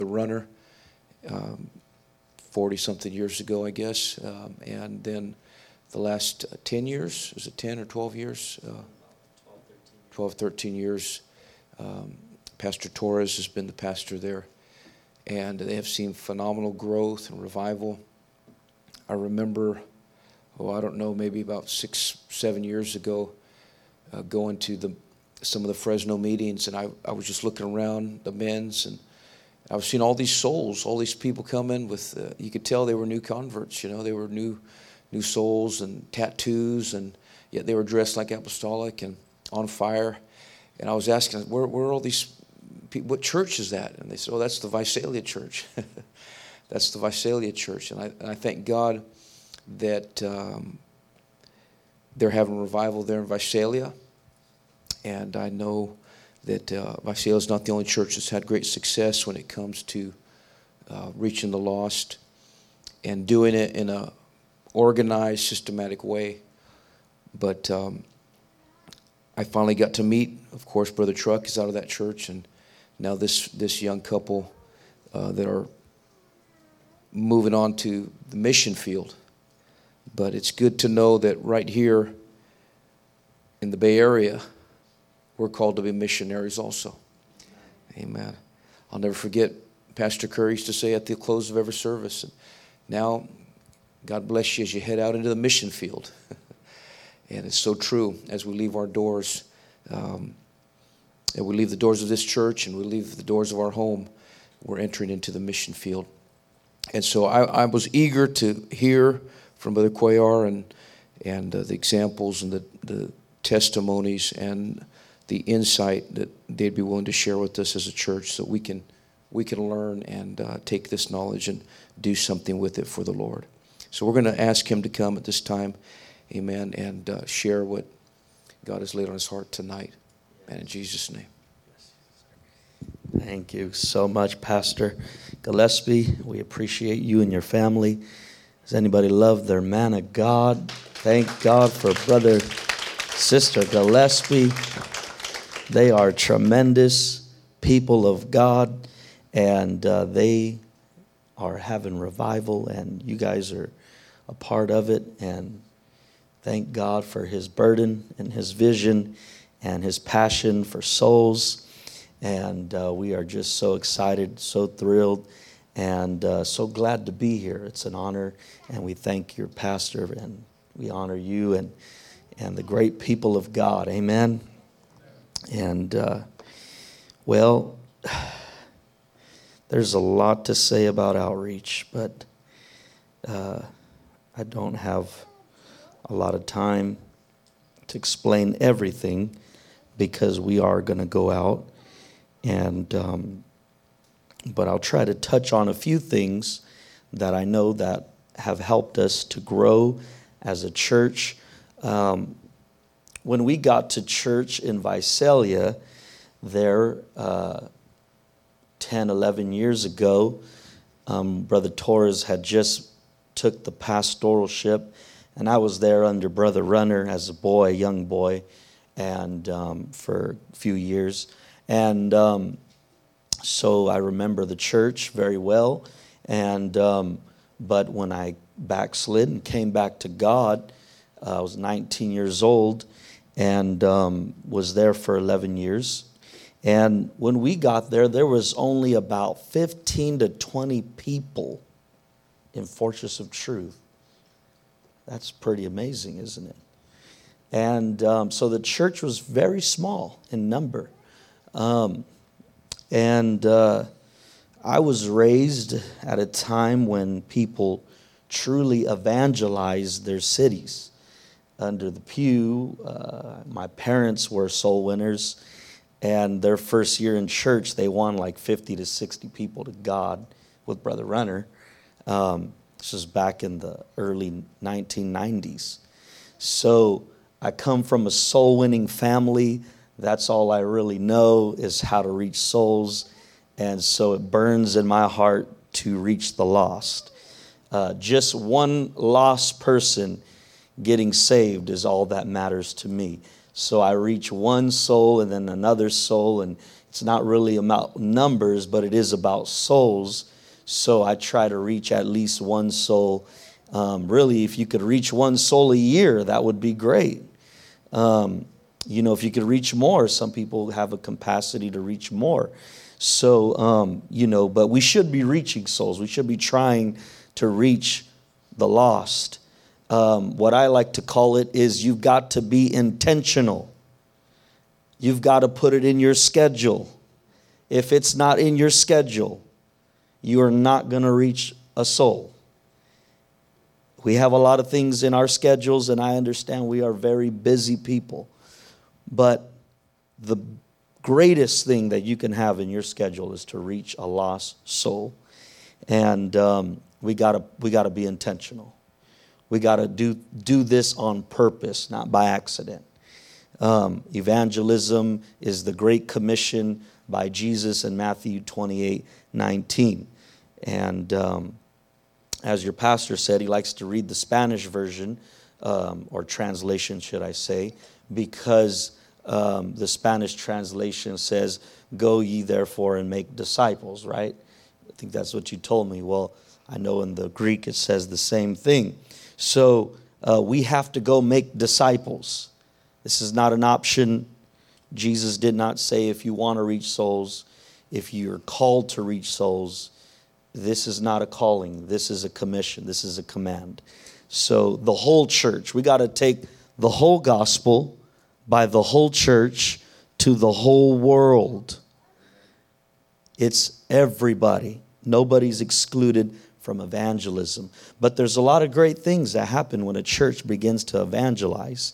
the runner 40-something years ago, I guess. And then the last 10 years, is it 10 or 12 years? 12, 13 years. Pastor Torres has been the pastor there. And they have seen phenomenal growth and revival. I remember, I don't know, maybe about 6, 7 years ago, going to some of the Fresno meetings, and I was just looking around the men's, and I was seeing all these souls, all these people coming with, you could tell they were new converts, they were new souls and tattoos, and yet they were dressed like apostolic and on fire. And I was asking, where are all these people? What church is that? And they said, that's the Visalia Church. That's the Visalia Church. And I thank God that they're having revival there in Visalia. And I know that Visalia is not the only church that's had great success when it comes to reaching the lost and doing it in a organized, systematic way. But I finally got to meet, of course, Brother Truck is out of that church, and now this young couple that are moving on to the mission field. But it's good to know that right here in the Bay Area, we're called to be missionaries also. Amen. I'll never forget, Pastor Curry used to say at the close of every service, now, God bless you as you head out into the mission field. And it's so true as we leave our doors, and we leave the doors of this church and we leave the doors of our home, we're entering into the mission field. And so I was eager to hear from Brother Cuellar and the examples and the testimonies and the insight that they'd be willing to share with us as a church, so we can learn and take this knowledge and do something with it for the Lord. So we're going to ask him to come at this time, amen, and share what God has laid on his heart tonight. And in Jesus' name. Thank you so much, Pastor Gillespie. We appreciate you and your family. Does anybody love their man of God? Thank God for Brother, Sister Gillespie. They are tremendous people of God, and they are having revival, and you guys are a part of it. And thank God for his burden and his vision and his passion for souls. And we are just so excited, so thrilled, and so glad to be here. It's an honor, and we thank your pastor, and we honor you and the great people of God. Amen. And, well, there's a lot to say about outreach, but I don't have a lot of time to explain everything, because we are going to go out, and but I'll try to touch on a few things that I know that have helped us to grow as a church. When we got to church in Visalia there 10, 11 years ago, Brother Torres had just took the pastoralship, and I was there under Brother Runner as a boy, a young boy, and for a few years. And so I remember the church very well. And but when I backslid and came back to God, I was 19 years old and was there for 11 years. And when we got there, there was only about 15 to 20 people in Fortress of Truth. That's pretty amazing, isn't it? And so the church was very small in number. And I was raised at a time when people truly evangelized their cities. Under the pew, my parents were soul winners, and their first year in church, they won like 50 to 60 people to God with Brother Runner. This was back in the early 1990s. So I come from a soul-winning family. That's all I really know, is how to reach souls. And so it burns in my heart to reach the lost. Just one lost person getting saved is all that matters to me. So I reach one soul and then another soul. And It's not really about numbers, but it is about souls. So I try to reach at least one soul. Really, if you could reach one soul a year, that would be great. If you could reach more, some people have a capacity to reach more. So, but we should be reaching souls. We should be trying to reach the lost. What I like to call it is you've got to be intentional. You've got to put it in your schedule. If it's not in your schedule, you are not going to reach a soul. We have a lot of things in our schedules, and I understand we are very busy people. But the greatest thing that you can have in your schedule is to reach a lost soul. And we gotta be intentional. We gotta do this on purpose, not by accident. Evangelism is the Great Commission by Jesus in Matthew 28:19. And as your pastor said, he likes to read the Spanish version, or translation, should I say, because the Spanish translation says, "Go ye therefore and make disciples," right? I think that's what you told me. Well, I know in the Greek it says the same thing. So we have to go make disciples. This is not an option. Jesus did not say if you want to reach souls, if you're called to reach souls. This is not a calling. This is a commission. This is a command. So the whole church, we got to take the whole gospel by the whole church to the whole world. It's everybody. Nobody's excluded from evangelism. But there's a lot of great things that happen when a church begins to evangelize.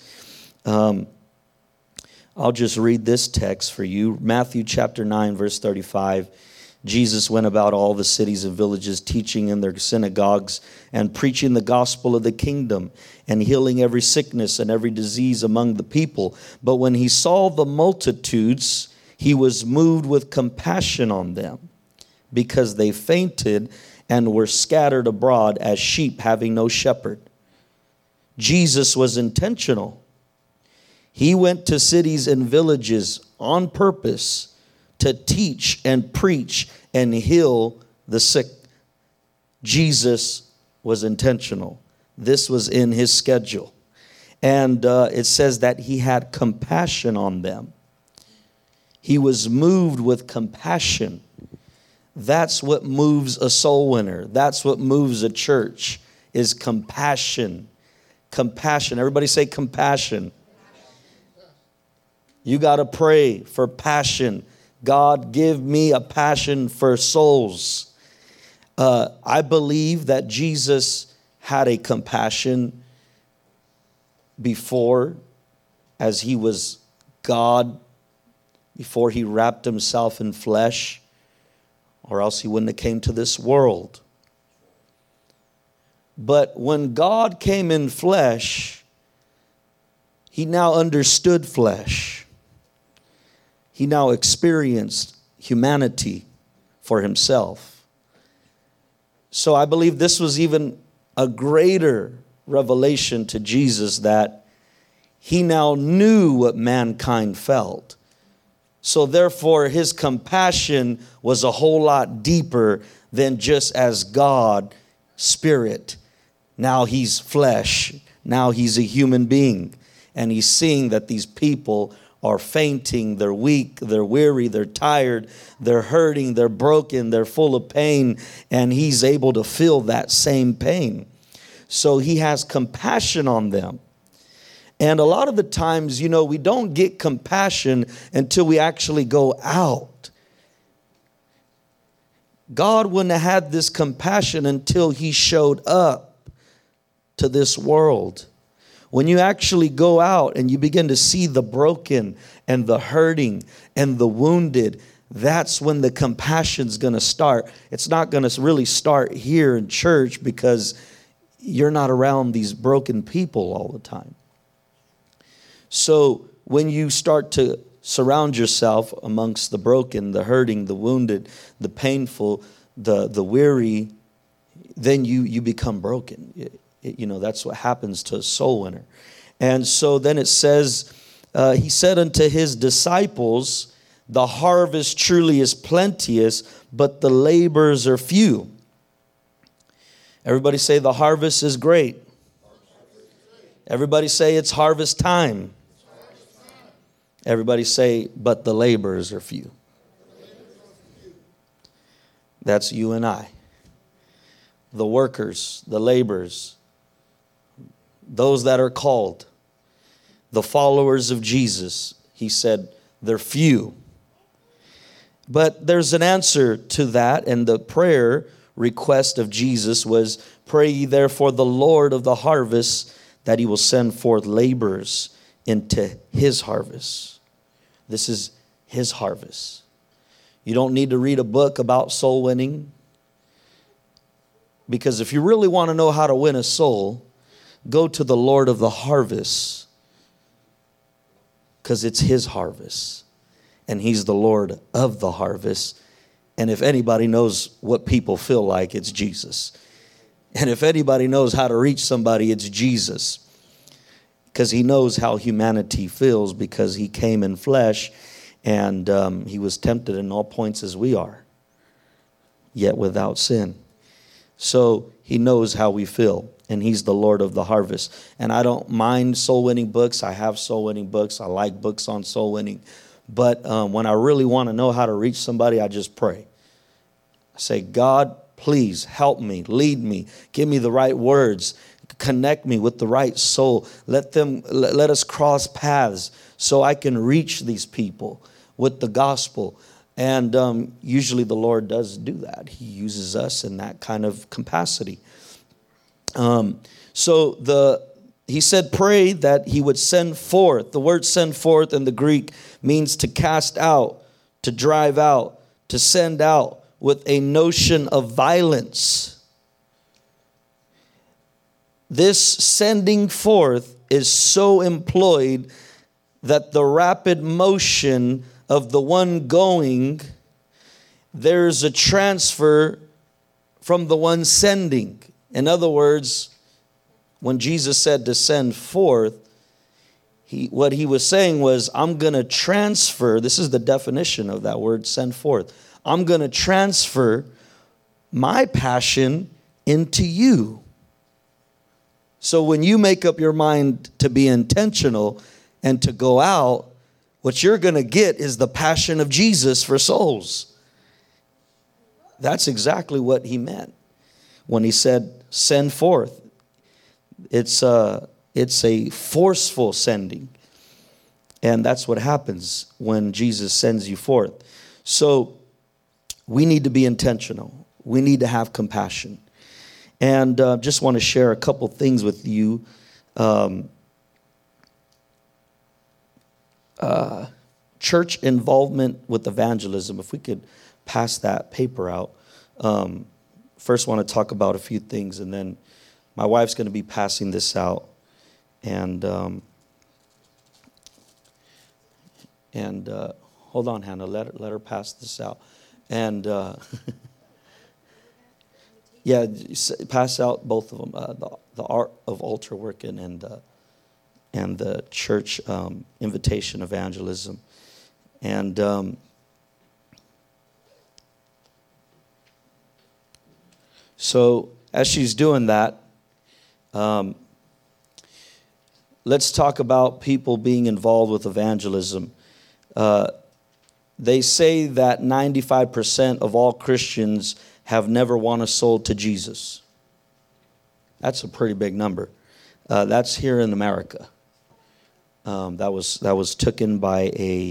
I'll just read this text for you. Matthew chapter 9, verse 35. Jesus went about all the cities and villages, teaching in their synagogues and preaching the gospel of the kingdom and healing every sickness and every disease among the people. But when he saw the multitudes, he was moved with compassion on them, because they fainted and were scattered abroad as sheep having no shepherd. Jesus was intentional. He went to cities and villages on purpose to teach and preach and heal the sick. Jesus was intentional. This was in his schedule. And it says that he had compassion on them. He was moved with compassion. That's what moves a soul winner. That's what moves a church, is compassion. Compassion. Everybody say compassion. You got to pray for passion. God, give me a passion for souls. I believe that Jesus had a compassion before, as he was God, before he wrapped himself in flesh, or else he wouldn't have came to this world. But when God came in flesh, he now understood flesh. He now experienced humanity for himself. So I believe this was even a greater revelation to Jesus, that he now knew what mankind felt. So therefore, his compassion was a whole lot deeper than just as God, spirit. Now he's flesh. Now he's a human being. And he's seeing that these people are fainting, they're weak, they're weary, they're tired, they're hurting, they're broken, they're full of pain, and he's able to feel that same pain. So he has compassion on them. And a lot of the times, we don't get compassion until we actually go out. God wouldn't have had this compassion until he showed up to this world. When you actually go out and you begin to see the broken and the hurting and the wounded, that's when the compassion's going to start. It's not going to really start here in church, because you're not around these broken people all the time. So when you start to surround yourself amongst the broken, the hurting, the wounded, the painful, the weary, then you become broken. That's what happens to a soul winner. And so then it says, he said unto his disciples, The harvest truly is plenteous, but the laborers are few. Everybody say the harvest is great. Everybody say it's harvest time. Everybody say, but the laborers are few. That's you and I. The workers, the laborers, those that are called, the followers of Jesus. He said they're few. But there's an answer to that, and the prayer request of Jesus was, pray ye therefore the Lord of the harvest that he will send forth laborers into his harvest. This is his harvest. You don't need to read a book about soul winning, because if you really want to know how to win a soul, go to the Lord of the harvest, because it's his harvest. And he's the Lord of the harvest. And if anybody knows what people feel like, it's Jesus. And if anybody knows how to reach somebody, it's Jesus. Because he knows how humanity feels, because he came in flesh and he was tempted in all points as we are, yet without sin. So he knows how we feel, and he's the Lord of the harvest. And I don't mind soul winning books. I have soul winning books. I like books on soul winning. But when I really want to know how to reach somebody, I just pray. I say, God, please help me, lead me, give me the right words, connect me with the right soul. Let us cross paths so I can reach these people with the gospel. And usually the Lord does do that. He uses us in that kind of capacity. He said, pray that he would send forth. The word send forth in the Greek means to cast out, to drive out, to send out with a notion of violence. This sending forth is so employed that the rapid motion of the one going, there's a transfer from the one sending. In other words, when Jesus said to send forth, what he was saying was, I'm going to transfer, this is the definition of that word, send forth. I'm going to transfer my passion into you. So when you make up your mind to be intentional and to go out, what you're going to get is the passion of Jesus for souls. That's exactly what he meant when he said, send forth. It's a forceful sending. And that's what happens when Jesus sends you forth. So we need to be intentional. We need to have compassion. And just want to share a couple things with you. Church involvement with evangelism. If we could pass that paper out. First want to talk about a few things, and then my wife's going to be passing this out. And hold on, Hannah, let her pass this out. And yeah, pass out both of them, the art of altar working and the church invitation evangelism. And so as she's doing that, let's talk about people being involved with evangelism. They say that 95% of all Christians have never won a soul to Jesus. That's a pretty big number. That's here in America. That was taken by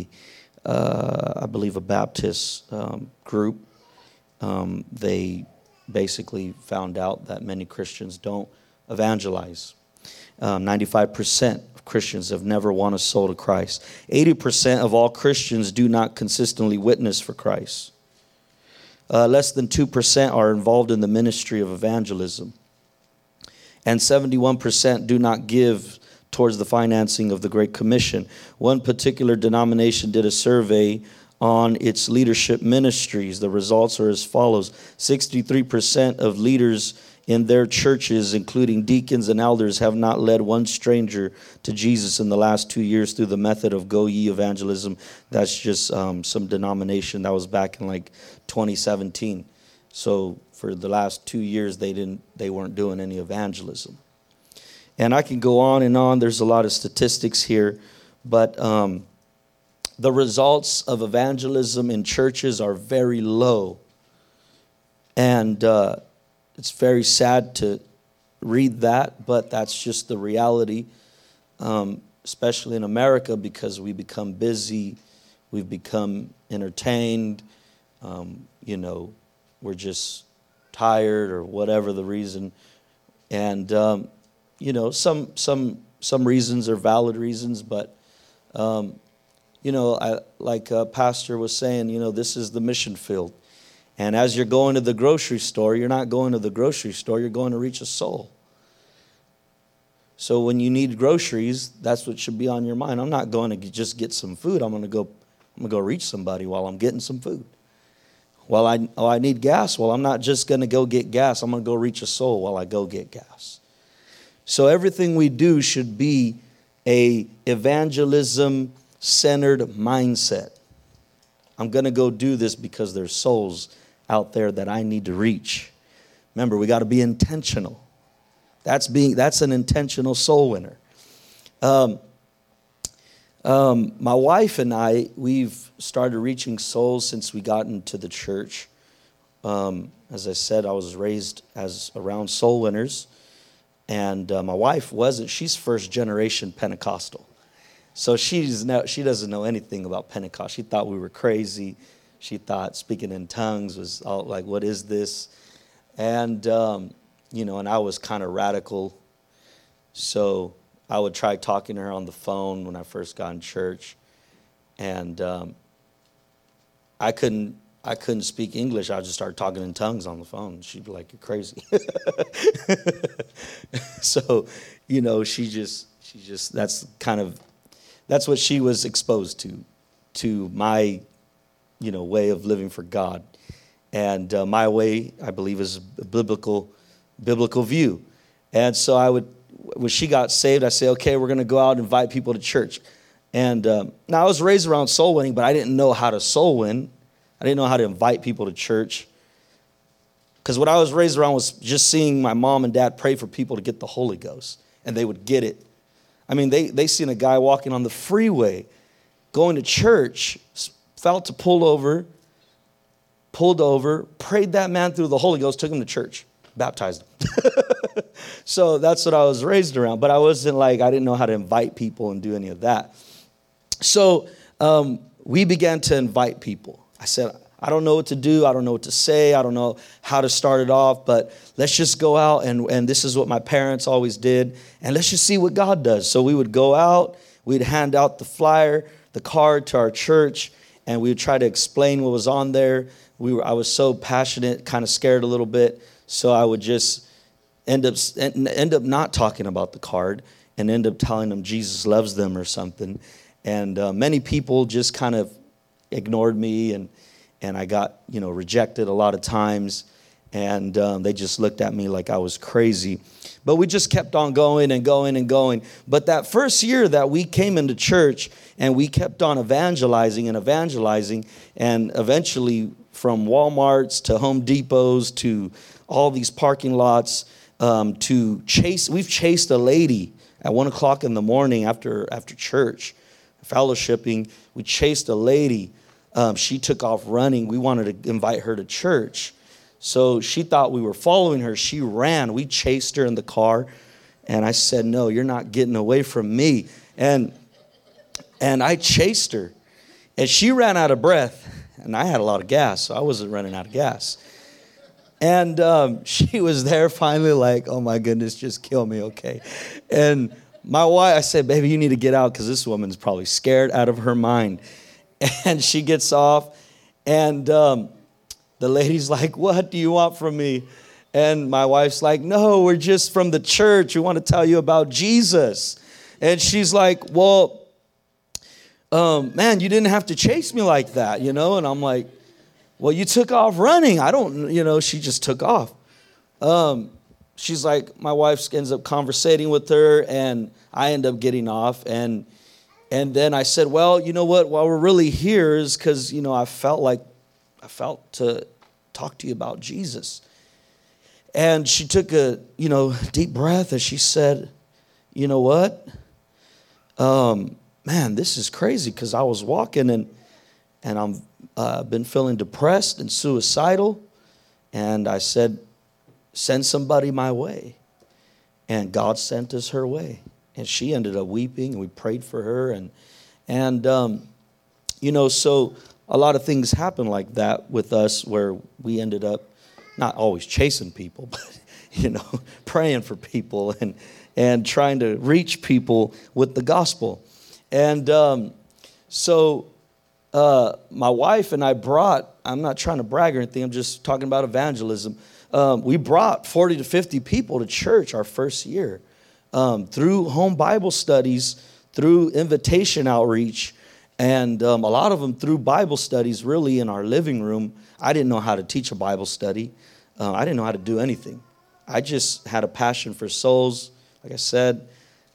I believe a Baptist group. They basically found out that many Christians don't evangelize. 95% of Christians have never won a soul to Christ. 80% of all Christians do not consistently witness for Christ. Less than 2% are involved in the ministry of evangelism. And 71% do not give towards the financing of the Great Commission. One particular denomination did a survey on its leadership ministries. The results are as follows. 63% of leaders in their churches, including deacons and elders, have not led one stranger to Jesus in the last 2 years through the method of Go Ye evangelism. That's just some denomination that was back in like 2017. So for the last 2 years, they weren't doing any evangelism. And I can go on and on. There's a lot of statistics here, but the results of evangelism in churches are very low. And it's very sad to read that, but that's just the reality, especially in America, because we become busy, we've become entertained, we're just tired or whatever the reason. And, some reasons are valid reasons, but, like Pastor was saying, this is the mission field. And as you're going to the grocery store, you're not going to the grocery store, you're going to reach a soul. So when you need groceries, that's what should be on your mind. I'm not going to just get some food. I'm going to go reach somebody while I'm getting some food. Well, I need gas. Well, I'm not just going to go get gas. I'm going to go reach a soul while I go get gas. So everything we do should be a evangelism-centered mindset. I'm going to go do this because there's souls out there that I need to reach. Remember, we got to be intentional. That's an intentional soul winner. My wife and I, we've started reaching souls since we got into the church. As I said, I was raised around soul winners, and my wife wasn't. She's first generation Pentecostal, so she doesn't know anything about Pentecost. She thought we were crazy. She thought speaking in tongues was all like, what is this? And, and I was kind of radical. So I would try talking to her on the phone when I first got in church. And I couldn't speak English. I just started talking in tongues on the phone. She'd be like, you're crazy. So, she just, that's what she was exposed to my way of living for God. And my way, I believe, is a biblical view. And so when she got saved, I say, okay, we're going to go out and invite people to church. And now I was raised around soul winning, but I didn't know how to soul win. I didn't know how to invite people to church. Because what I was raised around was just seeing my mom and dad pray for people to get the Holy Ghost. And they would get it. I mean, they seen a guy walking on the freeway, going to church, felt to pulled over, prayed that man through the Holy Ghost, took him to church, baptized him. So that's what I was raised around. But I didn't know how to invite people and do any of that. So we began to invite people. I said, I don't know what to do. I don't know what to say. I don't know how to start it off, but let's just go out. And this is what my parents always did. And let's just see what God does. So we would go out. We'd hand out the card to our church, and we would try to explain what was on there. I was so passionate, kind of scared a little bit. So I would just end up not talking about the card and end up telling them Jesus loves them or something. And many people just kind of ignored me, and I got rejected a lot of times, and they just looked at me like I was crazy. But we just kept on going and going and going. But that first year that we came into church and we kept on evangelizing, and eventually from Walmarts to Home Depots to all these parking lots, we've chased a lady at 1:00 in the morning after church, fellowshipping. We chased a lady. She took off running. We wanted to invite her to church. So she thought we were following her. She ran. We chased her in the car. And I said, no, you're not getting away from me. And I chased her. And she ran out of breath. And I had a lot of gas, so I wasn't running out of gas. And she was there finally like, oh my goodness, just kill me, okay? And my wife, I said, baby, you need to get out because this woman's probably scared out of her mind. And she gets off, and the lady's like, what do you want from me? And my wife's like, no, we're just from the church. We want to tell you about Jesus. And she's like, well, man, you didn't have to chase me like that, And I'm like, well, you took off running. She just took off. she's like, my wife ends up conversating with her, and I end up getting off. And then I said, well, you know what? While we're really here is because, I felt to talk to you about Jesus. And she took a, deep breath, and she said, you know what? Man, this is crazy, because I was walking and I'm been feeling depressed and suicidal. And I said, send somebody my way. And God sent us her way. And she ended up weeping, and we prayed for her. And so a lot of things happen like that with us, where we ended up not always chasing people, but, praying for people and trying to reach people with the gospel. And so my wife and I I'm not trying to brag or anything, I'm just talking about evangelism. We brought 40 to 50 people to church our first year through home Bible studies, through invitation outreach, and a lot of them through Bible studies really in our living room. I didn't know how to teach a Bible study. I didn't know how to do anything. I just had a passion for souls, like I said.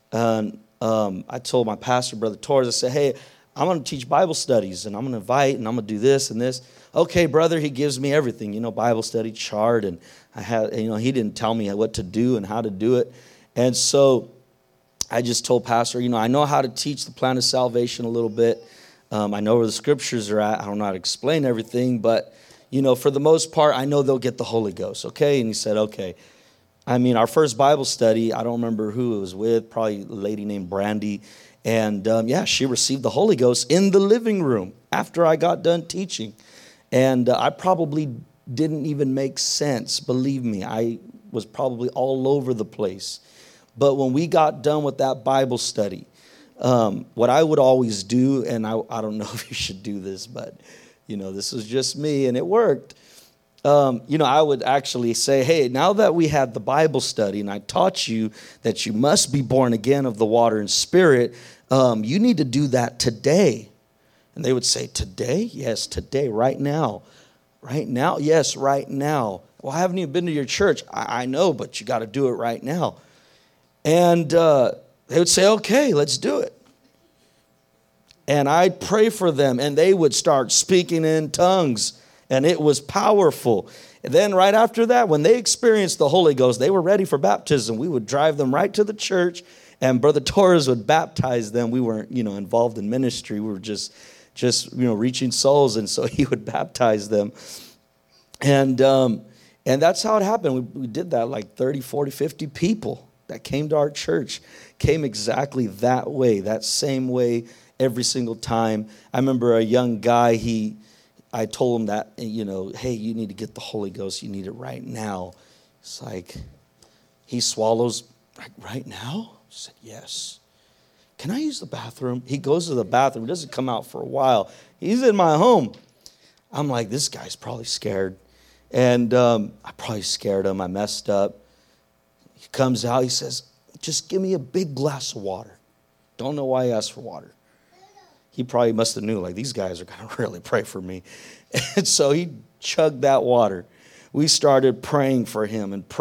I told my pastor, Brother Torres, I said, hey, I'm going to teach Bible studies, and I'm going to invite, and I'm going to do this and this. Okay, brother, he gives me everything, Bible study chart, and I had, he didn't tell me what to do and how to do it. And so I just told Pastor, I know how to teach the plan of salvation a little bit. I know where the scriptures are at. I don't know how to explain everything, but, for the most part, I know they'll get the Holy Ghost, okay? And he said, okay. Our first Bible study, I don't remember who it was with, probably a lady named Brandy. And she received the Holy Ghost in the living room after I got done teaching. And I probably didn't even make sense. Believe me, I was probably all over the place. But when we got done with that Bible study, what I would always do, and I don't know if you should do this, but, this was just me, and it worked. I would actually say, hey, now that we had the Bible study and I taught you that you must be born again of the water and spirit, you need to do that today. And they would say, today? Yes, today, right now. Right now? Yes, right now. Well, I haven't even been to your church. I know, but you got to do it right now. And they would say, okay, let's do it. And I'd pray for them, and they would start speaking in tongues. And it was powerful. And then right after that, when they experienced the Holy Ghost, they were ready for baptism. We would drive them right to the church, and Brother Torres would baptize them. We weren't, involved in ministry. We were just reaching souls, and so he would baptize them. And that's how it happened. We did that, like 30, 40, 50 people that came to our church came exactly that way, that same way every single time. I remember a young guy, I told him that, hey, you need to get the Holy Ghost. You need it right now. It's like, he swallows, right now? I said, yes. Can I use the bathroom? He goes to the bathroom. He doesn't come out for a while. He's in my home. I'm like, this guy's probably scared. And I probably scared him. I messed up. He comes out. He says, just give me a big glass of water. Don't know why he asked for water. He probably must have knew, like, these guys are going to really pray for me. And so he chugged that water. We started praying for him. And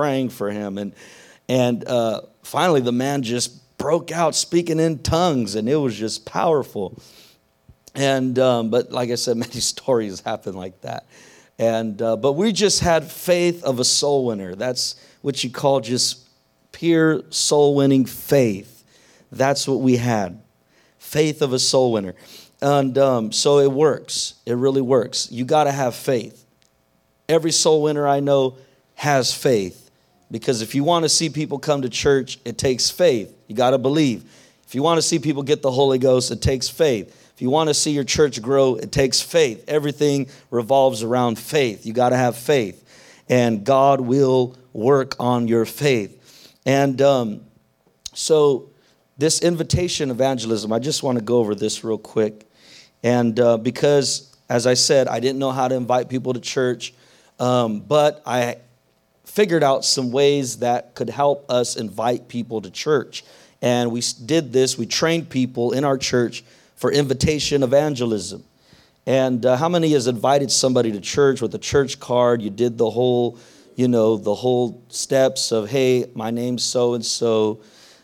finally, the man just broke out speaking in tongues, and it was just powerful. And but like I said, many stories happen like that. And but we just had faith of a soul winner. That's what you call just pure soul-winning faith. That's what we had. Faith of a soul winner. And so it works. It really works. You got to have faith. Every soul winner I know has faith. Because if you want to see people come to church, it takes faith. You got to believe. If you want to see people get the Holy Ghost, it takes faith. If you want to see your church grow, it takes faith. Everything revolves around faith. You got to have faith. And God will work on your faith. And so this invitation evangelism, I just want to go over this real quick. And because, as I said, I didn't know how to invite people to church, but I figured out some ways that could help us invite people to church. And we did this. We trained people in our church for invitation evangelism. And how many has invited somebody to church with a church card? You did the whole, the whole steps of, hey, my name's so-and-so.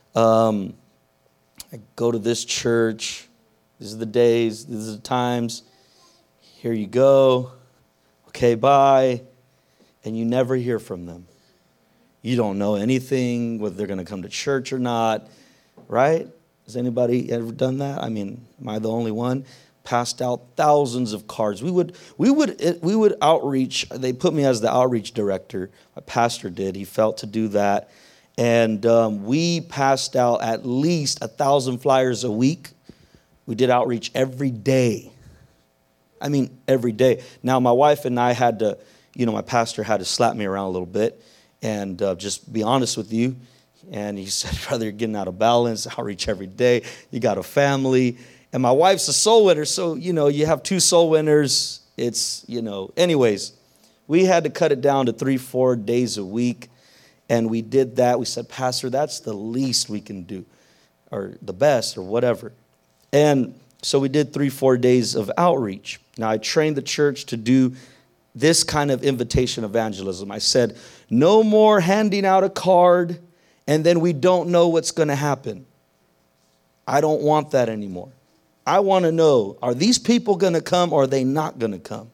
I go to this church. These are the days. These are the times. Here you go. Okay, bye. And you never hear from them. You don't know anything, whether they're going to come to church or not, right? Has anybody ever done that? I mean, am I the only one? Passed out thousands of cards. We would outreach. They put me as the outreach director. My pastor did. He felt to do that. And we passed out at least 1,000 flyers a week. We did outreach every day. I mean, every day. Now, my wife and I had to, my pastor had to slap me around a little bit and just be honest with you. And he said, brother, you're getting out of balance. Outreach every day. You got a family. And my wife's a soul winner. So, you have 2 soul winners. It's, anyways, we had to cut it down to 3-4 days a week. And we did that. We said, Pastor, that's the least we can do, or the best, or whatever. And so we did 3-4 days of outreach. Now, I trained the church to do this kind of invitation evangelism. I said, no more handing out a card, and then we don't know what's going to happen. I don't want that anymore. I want to know, are these people going to come, or are they not going to come?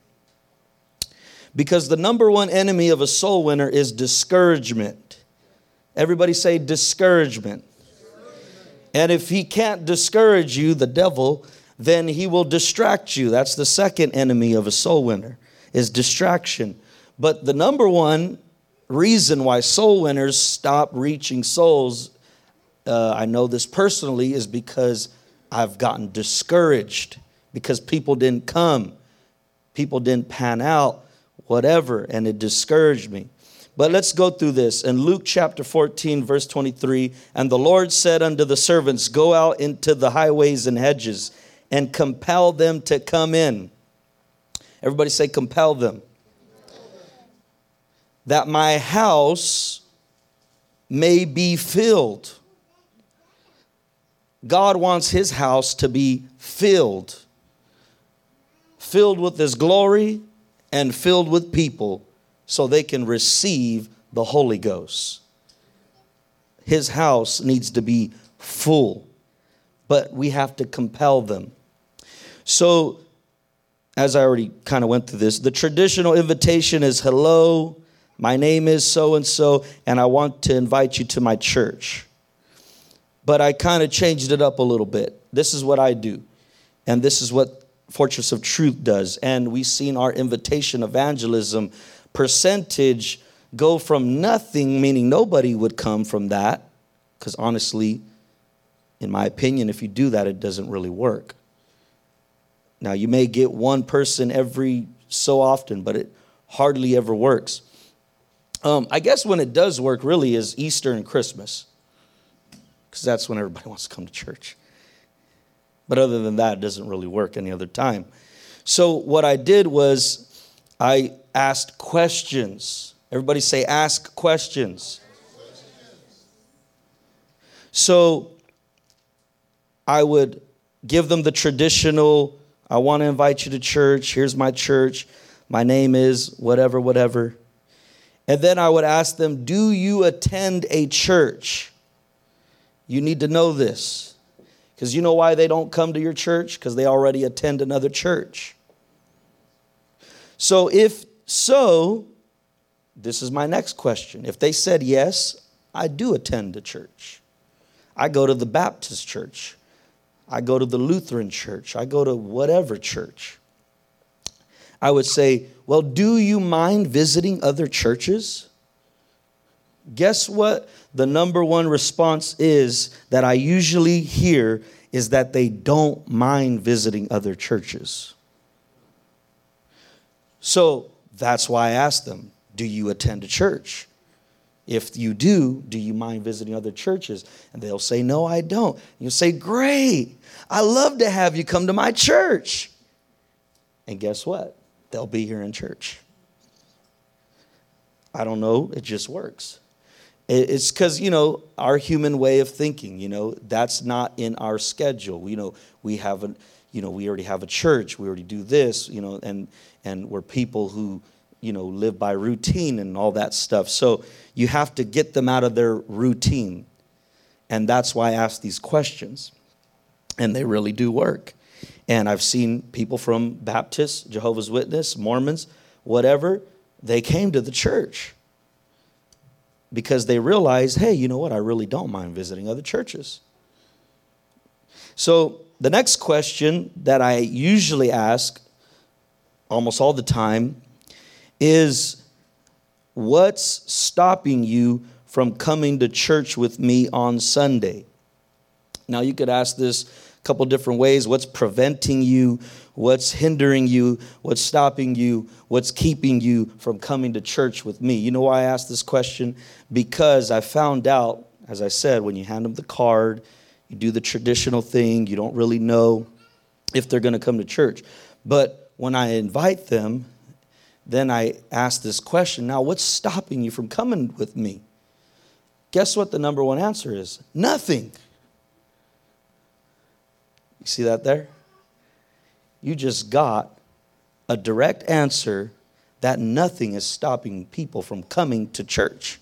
Because the number one enemy of a soul winner is discouragement. Everybody say discouragement. And if he can't discourage you, the devil, then he will distract you. That's the second enemy of a soul winner, is distraction. But the number one reason why soul winners stop reaching souls, I know this personally, is because I've gotten discouraged, because people didn't come, people didn't pan out, whatever, and it discouraged me. But let's go through this. In Luke chapter 14, verse 23, and the Lord said unto the servants, go out into the highways and hedges and compel them to come in. Everybody say compel them. That my house may be filled. God wants his house to be filled. Filled with his glory and filled with people so they can receive the Holy Ghost. His house needs to be full, but we have to compel them. So, as I already kind of went through this, the traditional invitation is, hello, my name is so-and-so, and I want to invite you to my church. But I kind of changed it up a little bit. This is what I do, and this is what Fortress of Truth does. And we've seen our invitation evangelism percentage go from nothing, meaning nobody would come from that, because honestly, in my opinion, if you do that, it doesn't really work. Now, you may get one person every so often, but it hardly ever works. I guess when it does work really is Easter and Christmas, because that's when everybody wants to come to church. But other than that, it doesn't really work any other time. So what I did was I asked questions. Everybody say, ask questions. So I would give them the traditional, I want to invite you to church. Here's my church. My name is whatever, whatever. And then I would ask them, do you attend a church? You need to know this. Because you know why they don't come to your church? Because they already attend another church. So if so, this is my next question. If they said yes, I do attend a church. I go to the Baptist church. I go to the Lutheran church. I go to whatever church. I would say, well, do you mind visiting other churches? Guess what the number one response is that I usually hear is that they don't mind visiting other churches. So that's why I asked them, do you attend a church? If you do you mind visiting other churches? And they'll say, no, I don't. You'll say, great. I love to have you come to my church. And guess what? They'll be here in church. I don't know. It just works. It's because, our human way of thinking, that's not in our schedule. We haven't, we already have a church. We already do this, and we're people who live by routine and all that stuff. So you have to get them out of their routine. And that's why I ask these questions. And they really do work. And I've seen people from Baptists, Jehovah's Witness, Mormons, whatever, they came to the church because they realized, hey, you know what? I really don't mind visiting other churches. So the next question that I usually ask almost all the time is, what's stopping you from coming to church with me on Sunday? Now, you could ask this a couple different ways. What's preventing you? What's hindering you? What's stopping you? What's keeping you from coming to church with me? You know why I asked this question? Because I found out, as I said, when you hand them the card, you do the traditional thing, you don't really know if they're going to come to church. But when I invite them, then I ask this question, now what's stopping you from coming with me? Guess what the number one answer is? Nothing. You see that there? You just got a direct answer that nothing is stopping people from coming to church.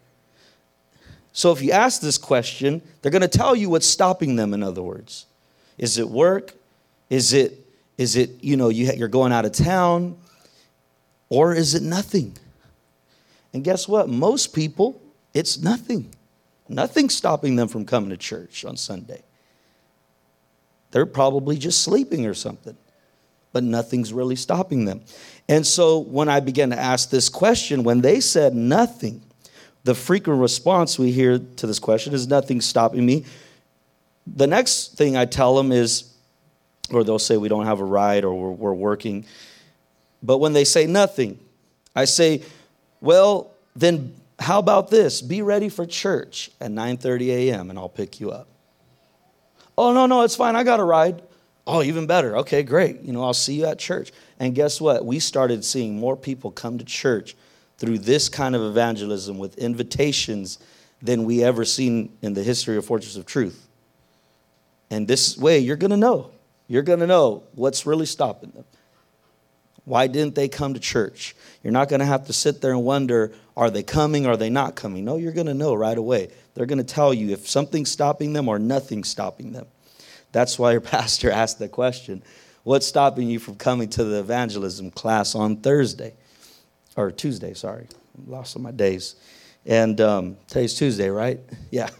So if you ask this question, they're going to tell you what's stopping them, in other words. Is it work? Is it you're going out of town? Or is it nothing? And guess what? Most people, it's nothing. Nothing's stopping them from coming to church on Sunday. They're probably just sleeping or something, but nothing's really stopping them. And so when I began to ask this question, when they said nothing, the frequent response we hear to this question is nothing's stopping me. The next thing I tell them is, or they'll say we don't have a ride or we're working. But when they say nothing, I say, well, then how about this? Be ready for church at 9:30 a.m. and I'll pick you up. Oh, no, it's fine. I got a ride. Oh, even better. Okay, great. I'll see you at church. And guess what? We started seeing more people come to church through this kind of evangelism with invitations than we ever seen in the history of Fortress of Truth. And this way, you're going to know. You're going to know what's really stopping them. Why didn't they come to church? You're not going to have to sit there and wonder, are they coming or are they not coming? No, you're going to know right away. They're going to tell you if something's stopping them or nothing's stopping them. That's why your pastor asked the question, what's stopping you from coming to the evangelism class on Thursday? Or Tuesday, sorry. I'm lost on my days. And today's Tuesday, right? Yeah.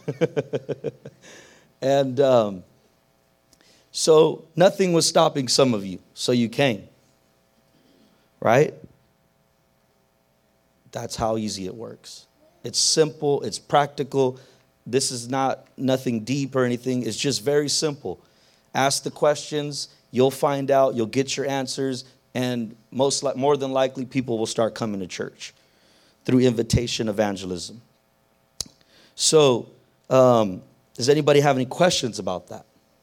And so nothing was stopping some of you, so you came. Right? That's how easy it works. It's simple. It's practical. This is nothing deep or anything. It's just very simple. Ask the questions. You'll find out. You'll get your answers. And more than likely, people will start coming to church through invitation evangelism. So, does anybody have any questions about that?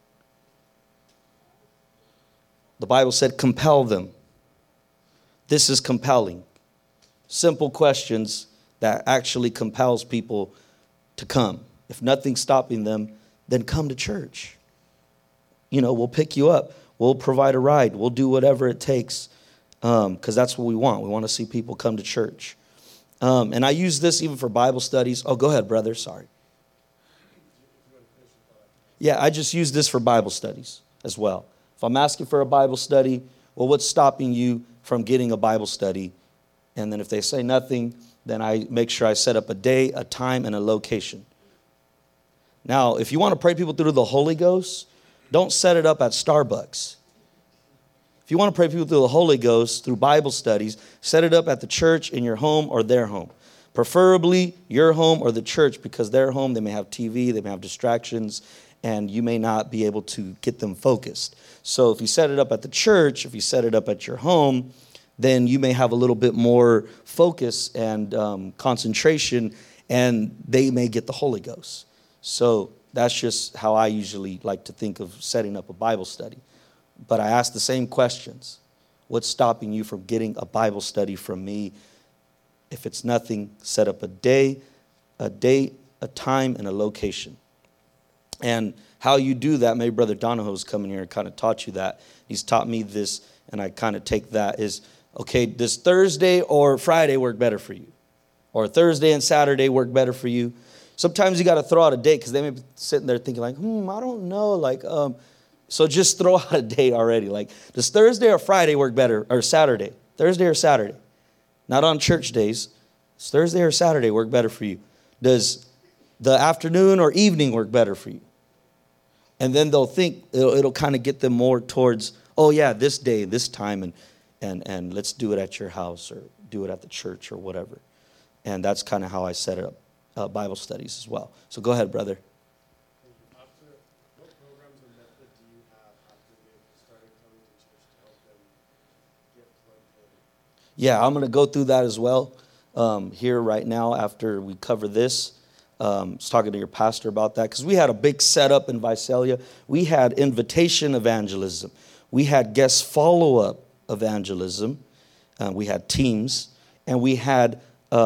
The Bible said, compel them. This is compelling. Simple questions that actually compels people to come. If nothing's stopping them, then come to church. We'll pick you up. We'll provide a ride. We'll do whatever it takes because that's what we want. We want to see people come to church. And I use this even for Bible studies. Oh, go ahead, brother. Sorry. Yeah, I just use this for Bible studies as well. If I'm asking for a Bible study, well, what's stopping you from getting a Bible study? And then if they say nothing, then I make sure I set up a day, a time, and a location. Now, if you want to pray people through the Holy Ghost, don't set it up at Starbucks. If you want to pray people through the Holy Ghost, through Bible studies, set it up at the church, in your home, or their home. Preferably your home or the church, because their home, they may have TV, they may have distractions, and you may not be able to get them focused. So if you set it up at the church, if you set it up at your home, then you may have a little bit more focus and concentration, and they may get the Holy Ghost. So that's just how I usually like to think of setting up a Bible study. But I ask the same questions. What's stopping you from getting a Bible study from me? If it's nothing, set up a day, a date, a time, and a location. And how you do that, maybe Brother Donahoe's coming here and kind of taught you that. He's taught me this, and I kind of take that, is Okay, does Thursday or Friday work better for you? Or Thursday and Saturday work better for you? Sometimes you got to throw out a date because they may be sitting there thinking like, I don't know. So just throw out a date already. Like, does Thursday or Friday work better, or Saturday? Thursday or Saturday? Not on church days. Does Thursday or Saturday work better for you? Does the afternoon or evening work better for you? And then they'll think, it'll kind of get them more towards, oh yeah, this day, this time, and let's do it at your house or do it at the church or whatever. And that's kind of how I set it up, Bible studies as well. So go ahead, brother. What programs or method do you have after they started coming to church to help them get plugged in? Yeah, I'm going to go through that as well here right now after we cover this. I was talking to your pastor about that because we had a big setup in Visalia. We had invitation evangelism. We had guest follow-up evangelism. We had teams. And we had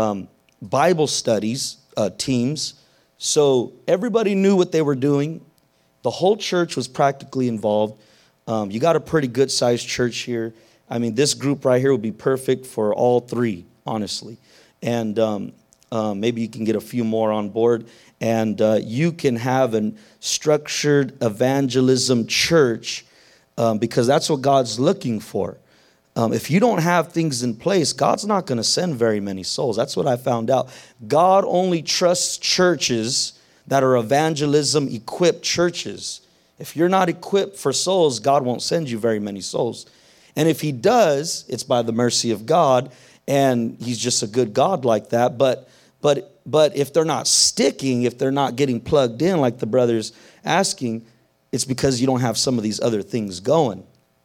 Bible studies teams. So everybody knew what they were doing. The whole church was practically involved. You got a pretty good-sized church here. I mean, this group right here would be perfect for all three, honestly. And maybe you can get a few more on board. And you can have a structured evangelism church because that's what God's looking for. If you don't have things in place, God's not going to send very many souls. That's what I found out. God only trusts churches that are evangelism-equipped churches. If you're not equipped for souls, God won't send you very many souls. And if he does, it's by the mercy of God, and he's just a good God like that. But if they're not sticking, if they're not getting plugged in like the brother's asking, it's because you don't have some of these other things going.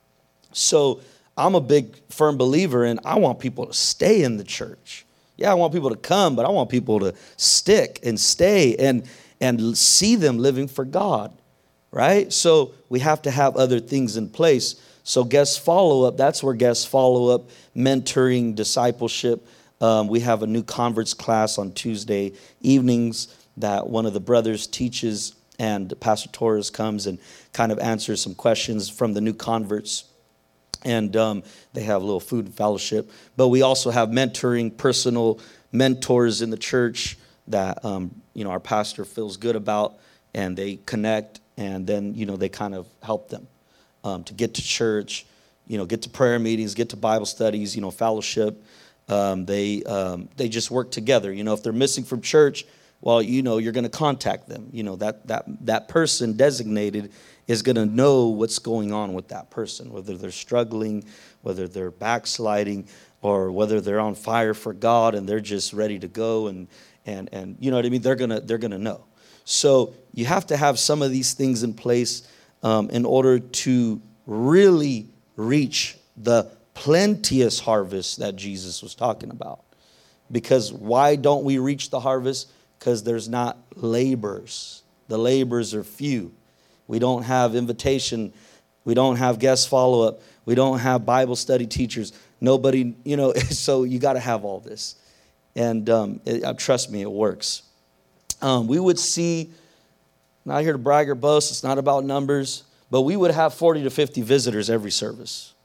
So I'm a big, firm believer in I want people to stay in the church. Yeah, I want people to come, but I want people to stick and stay and see them living for God, right? So we have to have other things in place. So guest follow-up, that's where guest follow-up, mentoring, discipleship. We have a new converts class on Tuesday evenings that one of the brothers teaches, and Pastor Torres comes and kind of answers some questions from the new converts. And they have a little food and fellowship. But we also have mentoring, personal mentors in the church that, our pastor feels good about. And they connect. And then, they kind of help them to get to church, get to prayer meetings, get to Bible studies, fellowship. They just work together. If they're missing from church, well, you're going to contact them. That person designated is going to know what's going on with that person, whether they're struggling, whether they're backsliding, or whether they're on fire for God and they're just ready to go, and you know what I mean. They're gonna know. So you have to have some of these things in place in order to really reach the plenteous harvest that Jesus was talking about. Because why don't we reach the harvest? Because there's not laborers. The laborers are few. We don't have invitation. We don't have guest follow-up. We don't have Bible study teachers. Nobody, so you got to have all this. And trust me, it works. We would see, not here to brag or boast, it's not about numbers, but we would have 40 to 50 visitors every service.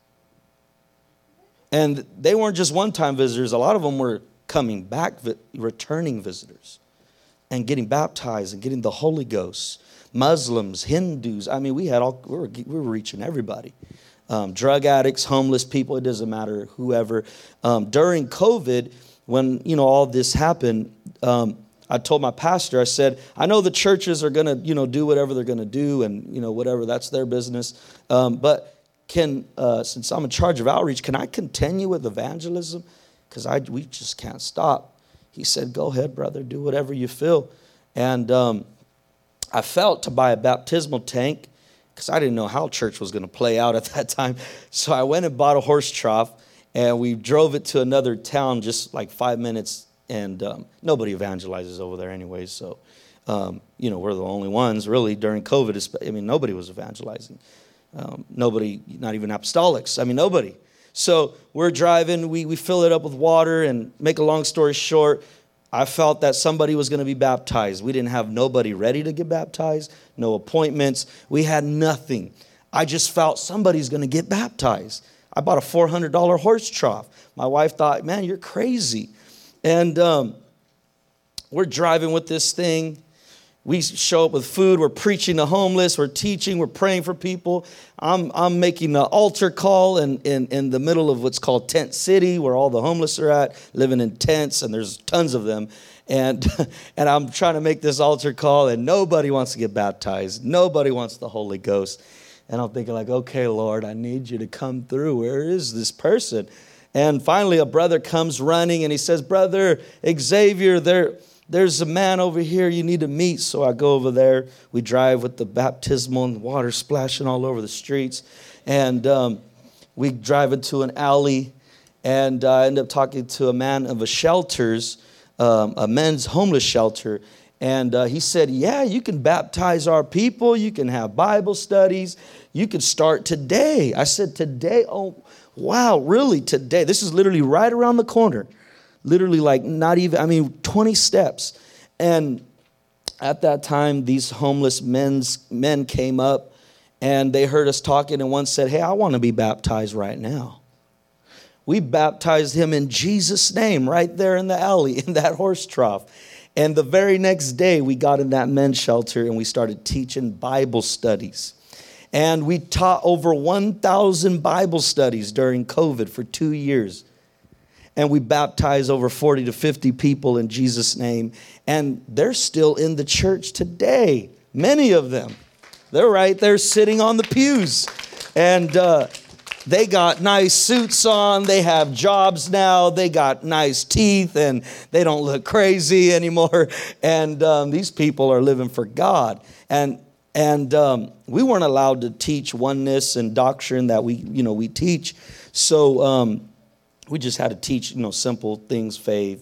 And they weren't just one-time visitors. A lot of them were coming back, returning visitors, and getting baptized and getting the Holy Ghost. Muslims, Hindus. I mean, we were reaching everybody. Drug addicts, homeless people, it doesn't matter, whoever. During COVID, when, all this happened, I told my pastor, I said, I know the churches are going to, do whatever they're going to do and, whatever, that's their business. But since I'm in charge of outreach, can I continue with evangelism? Because we just can't stop. He said, go ahead, brother, do whatever you feel. And I felt to buy a baptismal tank because I didn't know how church was going to play out at that time. So I went and bought a horse trough, and we drove it to another town just like 5 minutes. And nobody evangelizes over there anyway. So, we're the only ones really during COVID. Nobody was evangelizing. Nobody, not even apostolics. Nobody. So we're driving. We fill it up with water, and make a long story short, I felt that somebody was going to be baptized. We didn't have nobody ready to get baptized, no appointments. We had nothing. I just felt somebody's going to get baptized. I bought a $400 horse trough. My wife thought, man, you're crazy. And we're driving with this thing. We show up with food. We're preaching to homeless. We're teaching. We're praying for people. I'm making an altar call in the middle of what's called Tent City, where all the homeless are at, living in tents, and there's tons of them. And I'm trying to make this altar call, and nobody wants to get baptized. Nobody wants the Holy Ghost. And I'm thinking like, okay, Lord, I need you to come through. Where is this person? And finally, a brother comes running, and he says, Brother Xavier, there's a man over here you need to meet. So I go over there. We drive with the baptismal and water splashing all over the streets. And we drive into an alley. And I end up talking to a man of a shelters, a men's homeless shelter. And he said, yeah, you can baptize our people. You can have Bible studies. You can start today. I said, today? Oh, wow, really, today? This is literally right around the corner. Literally like not even, 20 steps. And at that time, these homeless men came up and they heard us talking, and one said, hey, I want to be baptized right now. We baptized him in Jesus' name right there in the alley, in that horse trough. And the very next day, we got in that men's shelter and we started teaching Bible studies. And we taught over 1,000 Bible studies during COVID for 2 years. And we baptized over 40 to 50 people in Jesus' name. And they're still in the church today. Many of them. They're right there sitting on the pews. And they got nice suits on. They have jobs now. They got nice teeth. And they don't look crazy anymore. And these people are living for God. And we weren't allowed to teach oneness and doctrine that we teach. So we just had to teach, simple things, faith,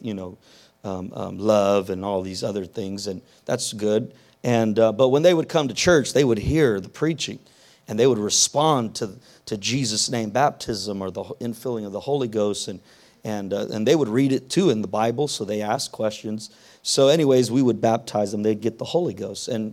love and all these other things. And that's good. And but when they would come to church, they would hear the preaching and they would respond to Jesus' name baptism or the infilling of the Holy Ghost. And they would read it too in the Bible. So they asked questions. So anyways, we would baptize them. They'd get the Holy Ghost. And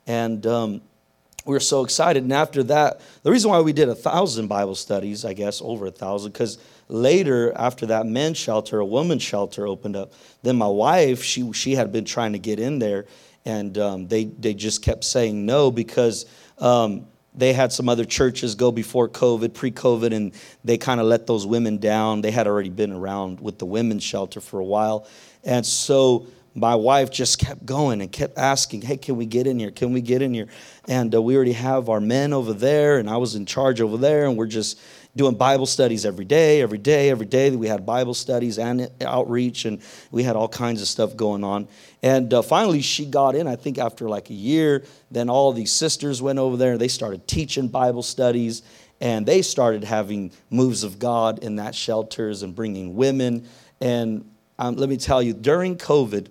we were so excited. And after that, the reason why we did 1,000 Bible studies, I guess over 1,000, because later after that men's shelter, a women's shelter opened up. Then my wife, she had been trying to get in there, and they just kept saying no because they had some other churches go before COVID, pre-COVID, and they kind of let those women down. They had already been around with the women's shelter for a while. And so my wife just kept going and kept asking, hey, can we get in here? Can we get in here? And we already have our men over there, and I was in charge over there, and we're just doing Bible studies every day. We had Bible studies and outreach, and we had all kinds of stuff going on. And finally, she got in, I think after like a year. Then all these sisters went over there, and they started teaching Bible studies, and they started having moves of God in that shelters and bringing women. And let me tell you, during COVID,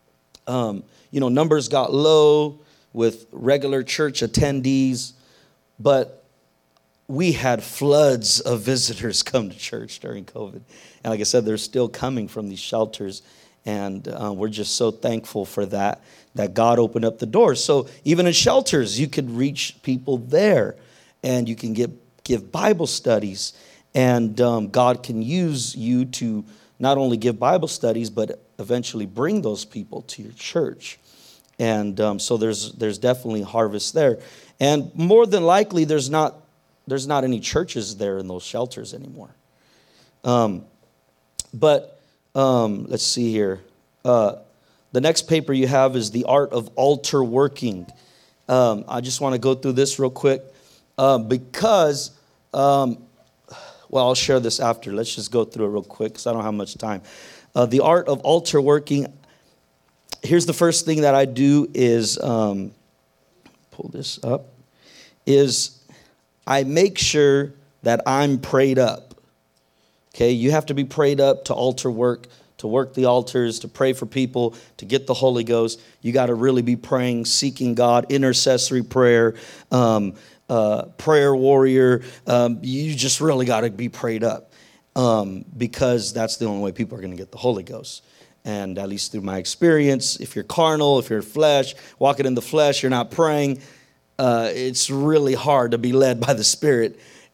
numbers got low with regular church attendees, but we had floods of visitors come to church during COVID. And like I said, they're still coming from these shelters. And we're just so thankful for that God opened up the doors. So even in shelters, you could reach people there, and you can give Bible studies. And God can use you to not only give Bible studies, but eventually bring those people to your church. And so there's definitely harvest there. And more than likely, there's not any churches there in those shelters anymore. But let's see here. The next paper you have is The Art of Altar Working. I just want to go through this real quick because, I'll share this after. Let's just go through it real quick because I don't have much time. The Art of Altar Working. Here's the first thing that I do is, pull this up, is I make sure that I'm prayed up. Okay, you have to be prayed up to altar work, to work the altars, to pray for people, to get the Holy Ghost. You got to really be praying, seeking God, intercessory prayer, prayer warrior. You just really got to be prayed up because that's the only way people are going to get the Holy Ghost. And at least through my experience, if you're carnal, if you're flesh, walking in the flesh, you're not praying, it's really hard to be led by the Spirit.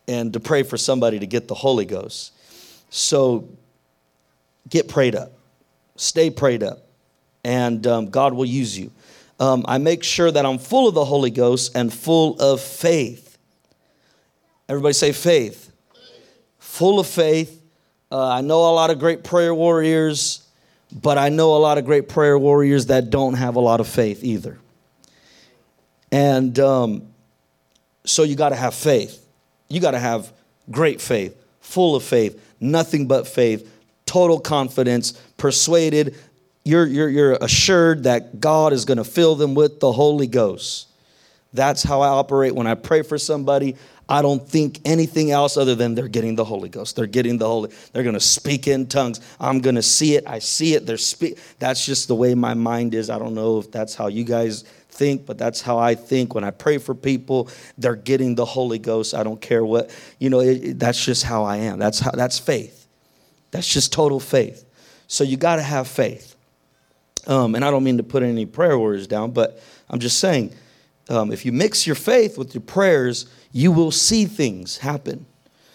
and to pray for somebody to get the Holy Ghost. So get prayed up. Stay prayed up. And God will use you. I make sure that I'm full of the Holy Ghost and full of faith. Everybody say faith. Full of faith. I know a lot of great prayer warriors, but I know a lot of great prayer warriors that don't have a lot of faith either. And so you got to have faith. You got to have great faith, full of faith, nothing but faith, total confidence, persuaded. You're assured that God is going to fill them with the Holy Ghost. That's how I operate when I pray for somebody. I don't think anything else other than they're getting the Holy Ghost. They're getting the Holy. They're going to speak in tongues. I'm going to see it. I see it. That's just the way my mind is. I don't know if that's how you guys think, but that's how I think. When I pray for people, they're getting the Holy Ghost. I don't care what, that's just how I am. That's faith. That's just total faith. So you got to have faith. And I don't mean to put any prayer words down, but I'm just saying, if you mix your faith with your prayers, you will see things happen.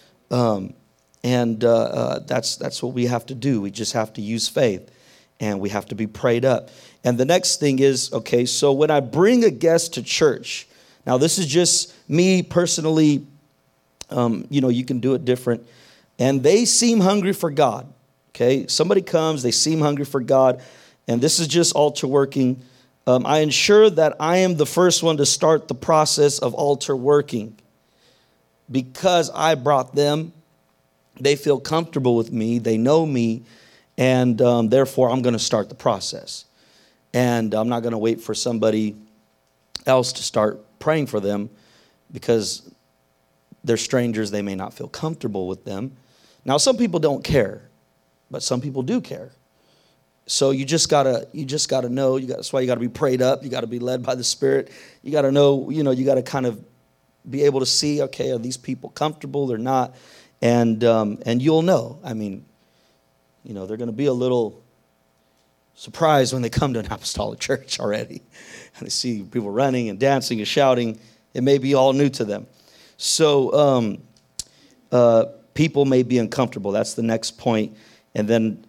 That's what we have to do. We just have to use faith, and we have to be prayed up. And the next thing is, okay, so when I bring a guest to church, now this is just me personally, you can do it different, and they seem hungry for God, okay? Somebody comes, they seem hungry for God, and this is just altar working. I ensure that I am the first one to start the process of altar working because I brought them. They feel comfortable with me. They know me. And therefore, I'm going to start the process. And I'm not going to wait for somebody else to start praying for them because they're strangers. They may not feel comfortable with them. Now, some people don't care, but some people do care. So you just gotta know. That's why you gotta be prayed up. You gotta be led by the Spirit. You gotta know. You gotta kind of be able to see. Okay, are these people comfortable? They're not, and you'll know. I mean, they're gonna be a little surprised when they come to an apostolic church already, and they see people running and dancing and shouting. It may be all new to them. So people may be uncomfortable. That's the next point, and then.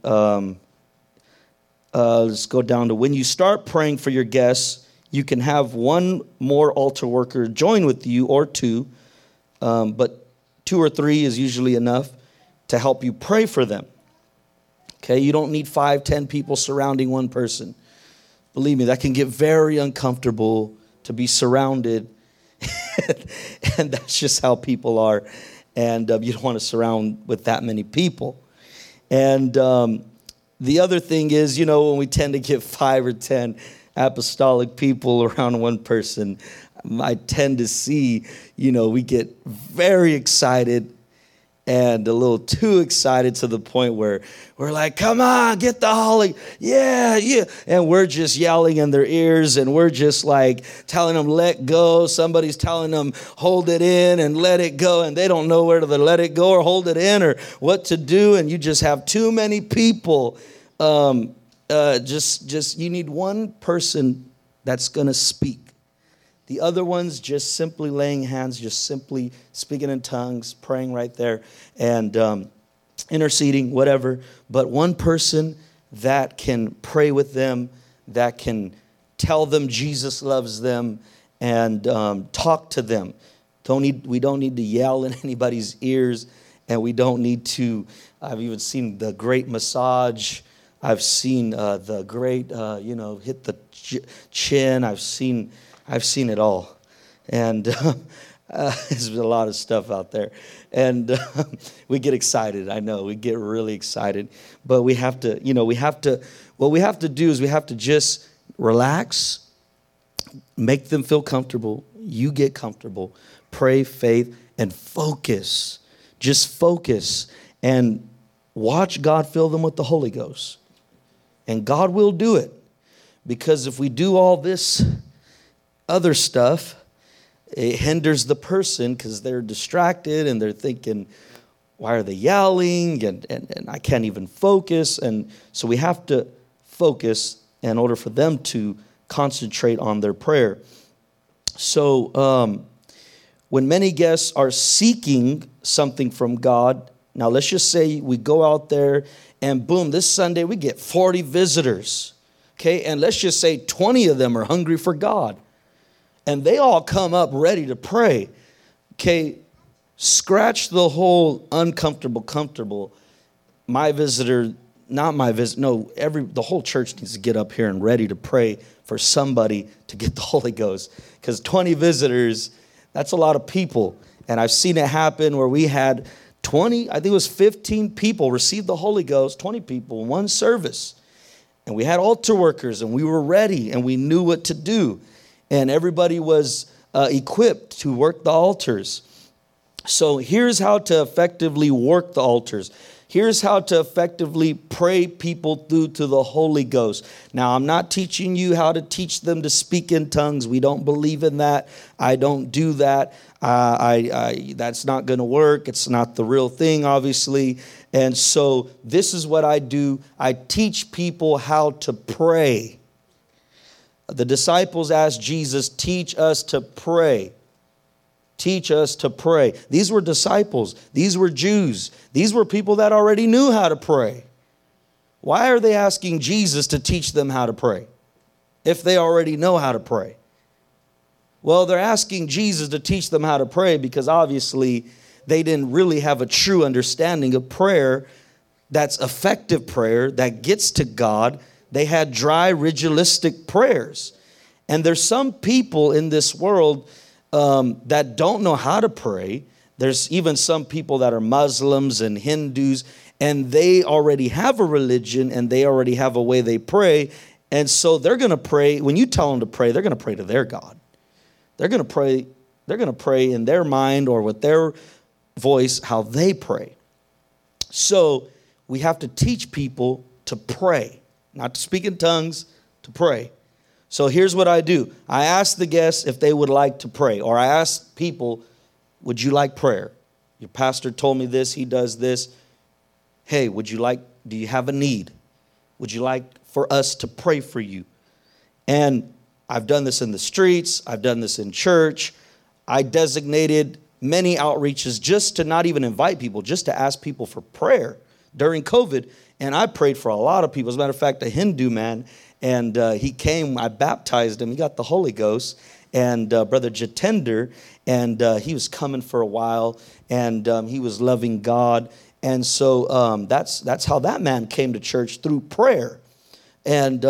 Let's go down to when you start praying for your guests, you can have one more altar worker join with you or two, but 2 or 3 is usually enough to help you pray for them. Okay, you don't need 5, 10 people surrounding one person. Believe me, that can get very uncomfortable to be surrounded, and that's just how people are, and you don't want to surround with that many people. And the other thing is, when we tend to get 5 or 10 apostolic people around one person, I tend to see, we get very excited and a little too excited to the point where we're like, come on, get the Holy, yeah. And we're just yelling in their ears, and we're just like telling them, let go. Somebody's telling them, hold it in and let it go. And they don't know where to let it go or hold it in or what to do. And you just have too many people. You need one person that's going to speak. The other ones just simply laying hands, just simply speaking in tongues, praying right there, and interceding, whatever. But one person that can pray with them, that can tell them Jesus loves them, and talk to them. We don't need to yell in anybody's ears, and we don't need to. I've even seen the great massage. I've seen the great, hit the chin. I've seen it all, and there's a lot of stuff out there, and we get excited. I know we get really excited, but we have to, what we have to do is we have to just relax, make them feel comfortable. You get comfortable, pray, faith, and focus. Just focus and watch God fill them with the Holy Ghost. And God will do it. Because if we do all this other stuff, it hinders the person because they're distracted and they're thinking, why are they yelling? And I can't even focus. And so we have to focus in order for them to concentrate on their prayer. So when many guests are seeking something from God, now let's just say we go out there and boom, this Sunday we get 40 visitors. Okay, and let's just say 20 of them are hungry for God. And they all come up ready to pray. Okay, scratch the whole uncomfortable, comfortable. My visitor, not my visit. No, the whole church needs to get up here and ready to pray for somebody to get the Holy Ghost. Because 20 visitors, that's a lot of people. And I've seen it happen where we had 20, I think it was 15 people receive the Holy Ghost, 20 people in one service. And we had altar workers, and we were ready, and we knew what to do. And everybody was equipped to work the altars. So here's how to effectively work the altars. Here's how to effectively pray people through to the Holy Ghost. Now, I'm not teaching you how to teach them to speak in tongues. We don't believe in that. I don't do that. That's not going to work. It's not the real thing, obviously. And so this is what I do. I teach people how to pray. The disciples asked Jesus, teach us to pray. Teach us to pray. These were disciples. These were Jews. These were people that already knew how to pray. Why are they asking Jesus to teach them how to pray if they already know how to pray? Well, they're asking Jesus to teach them how to pray because obviously they didn't really have a true understanding of prayer that's effective prayer that gets to God. They had dry, ritualistic prayers. And there's some people in this world that don't know how to pray. There's even some people that are Muslims and Hindus, and they already have a religion and they already have a way they pray. And so they're going to pray. When you tell them to pray, they're going to pray to their God. They're going to pray. They're going to pray in their mind or with their voice how they pray. So we have to teach people to pray, not to speak in tongues, to pray. So here's what I do. I ask the guests if they would like to pray, or I ask people, would you like prayer? Your pastor told me this, he does this. Hey, do you have a need? Would you like for us to pray for you? And I've done this in the streets. I've done this in church. I designated many outreaches just to not even invite people, just to ask people for prayer during COVID. And I prayed for a lot of people. As a matter of fact, a Hindu man, and he came, I baptized him. He got the Holy Ghost. And Brother Jatender, and he was coming for a while, and he was loving God. And so that's how that man came to church, through prayer. And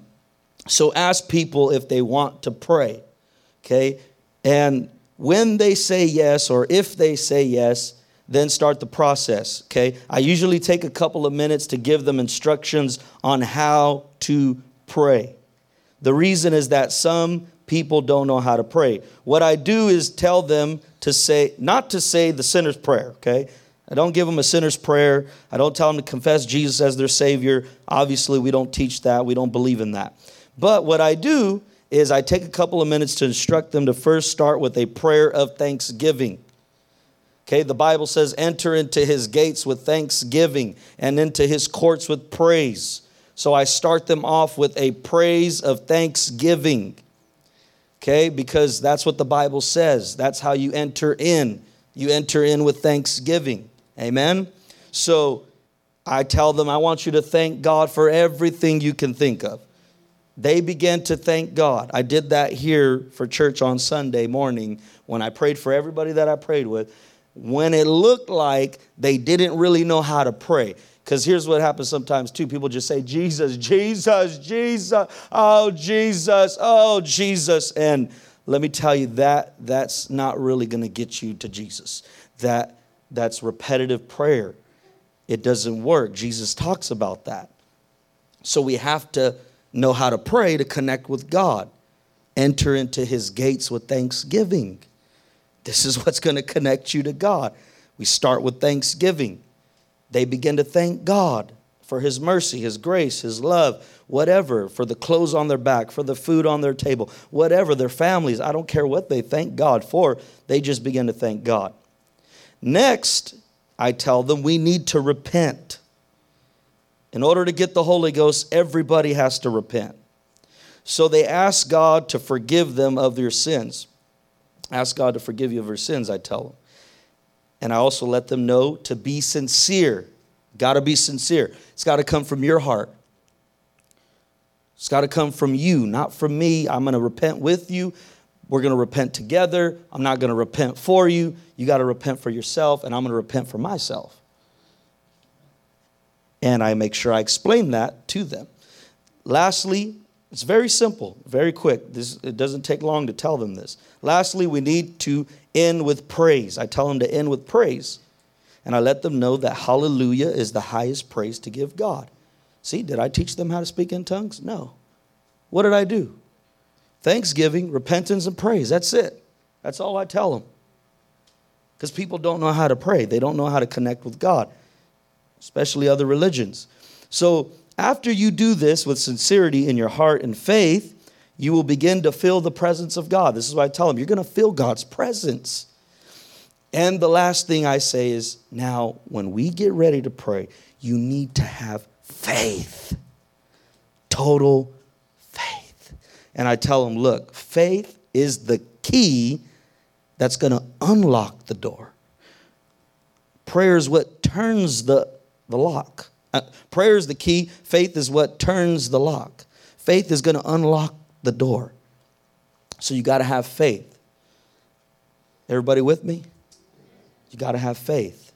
so ask people if they want to pray, okay? And when they say yes, or if they say yes, then start the process, okay? I usually take a couple of minutes to give them instructions on how to pray. The reason is that some people don't know how to pray. What I do is tell them to say, not to say the sinner's prayer, okay? I don't give them a sinner's prayer. I don't tell them to confess Jesus as their Savior. Obviously, we don't teach that. We don't believe in that. But what I do is I take a couple of minutes to instruct them to first start with a prayer of thanksgiving. Okay, the Bible says, enter into his gates with thanksgiving and into his courts with praise. So I start them off with a praise of thanksgiving. Okay, because that's what the Bible says. That's how you enter in. You enter in with thanksgiving. Amen? So I tell them, I want you to thank God for everything you can think of. They began to thank God. I did that here for church on Sunday morning when I prayed for everybody that I prayed with, when it looked like they didn't really know how to pray. Because here's what happens sometimes too. People just say, Jesus, Jesus, Jesus, oh, Jesus, oh, Jesus. And let me tell you, that's not really going to get you to Jesus. That's repetitive prayer. It doesn't work. Jesus talks about that. So we have to know how to pray to connect with God. Enter into his gates with thanksgiving. This is what's going to connect you to God. We start with thanksgiving. They begin to thank God for his mercy, his grace, his love, whatever, for the clothes on their back, for the food on their table, whatever, their families. I don't care what they thank God for. They just begin to thank God. Next, I tell them we need to repent. In order to get the Holy Ghost, everybody has to repent. So they ask God to forgive them of their sins. Ask God to forgive you of your sins, I tell them. And I also let them know to be sincere. Got to be sincere. It's got to come from your heart. It's got to come from you, not from me. I'm going to repent with you. We're going to repent together. I'm not going to repent for you. You got to repent for yourself, and I'm going to repent for myself. And I make sure I explain that to them. Lastly, it's very simple, very quick. It doesn't take long to tell them this. Lastly, we need to end with praise. I tell them to end with praise. And I let them know that hallelujah is the highest praise to give God. See, did I teach them how to speak in tongues? No. What did I do? Thanksgiving, repentance, and praise. That's it. That's all I tell them. Because people don't know how to pray. They don't know how to connect with God, especially other religions. So after you do this with sincerity in your heart and faith, you will begin to feel the presence of God. This is why I tell them, you're going to feel God's presence. And the last thing I say is, now, when we get ready to pray, you need to have faith. Total faith. And I tell them, look, faith is the key that's going to unlock the door. Prayer is what turns the lock. Prayer is the key. Faith is what turns the lock. Faith is going to unlock the door. So you got to have faith. Everybody with me? You got to have faith.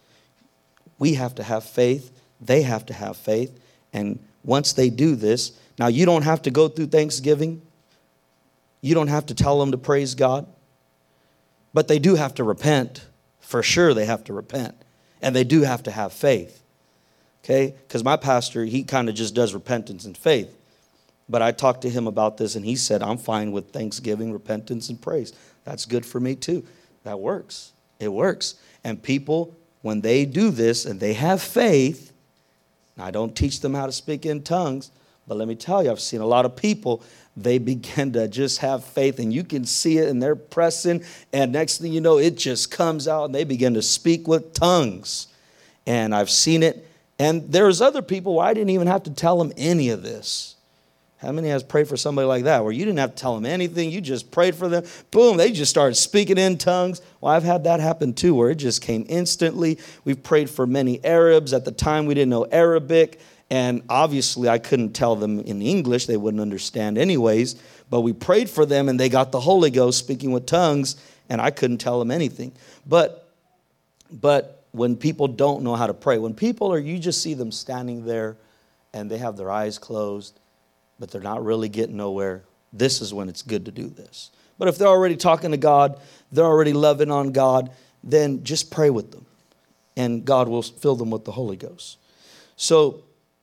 We have to have faith. They have to have faith. And once they do this, now you don't have to go through Thanksgiving. You don't have to tell them to praise God. But they do have to repent. For sure they have to repent. And they do have to have faith. Okay? Because my pastor, he kind of just does repentance and faith. But I talked to him about this and he said, I'm fine with thanksgiving, repentance, and praise. That's good for me too. That works. It works. And people, when they do this and they have faith, I don't teach them how to speak in tongues, but let me tell you, I've seen a lot of people, they begin to just have faith and you can see it and they're pressing and next thing you know, it just comes out and they begin to speak with tongues. And I've seen it. And there's other people where I didn't even have to tell them any of this. How many has prayed for somebody like that where you didn't have to tell them anything? You just prayed for them. Boom, they just started speaking in tongues. Well, I've had that happen too where it just came instantly. We've prayed for many Arabs. At the time, we didn't know Arabic. And obviously, I couldn't tell them in English. They wouldn't understand anyways. But we prayed for them and they got the Holy Ghost speaking with tongues. And I couldn't tell them anything. But when people don't know how to pray, when people are, you just see them standing there and they have their eyes closed, but they're not really getting nowhere. This is when it's good to do this. But if they're already talking to God, they're already loving on God, then just pray with them. And God will fill them with the Holy Ghost. So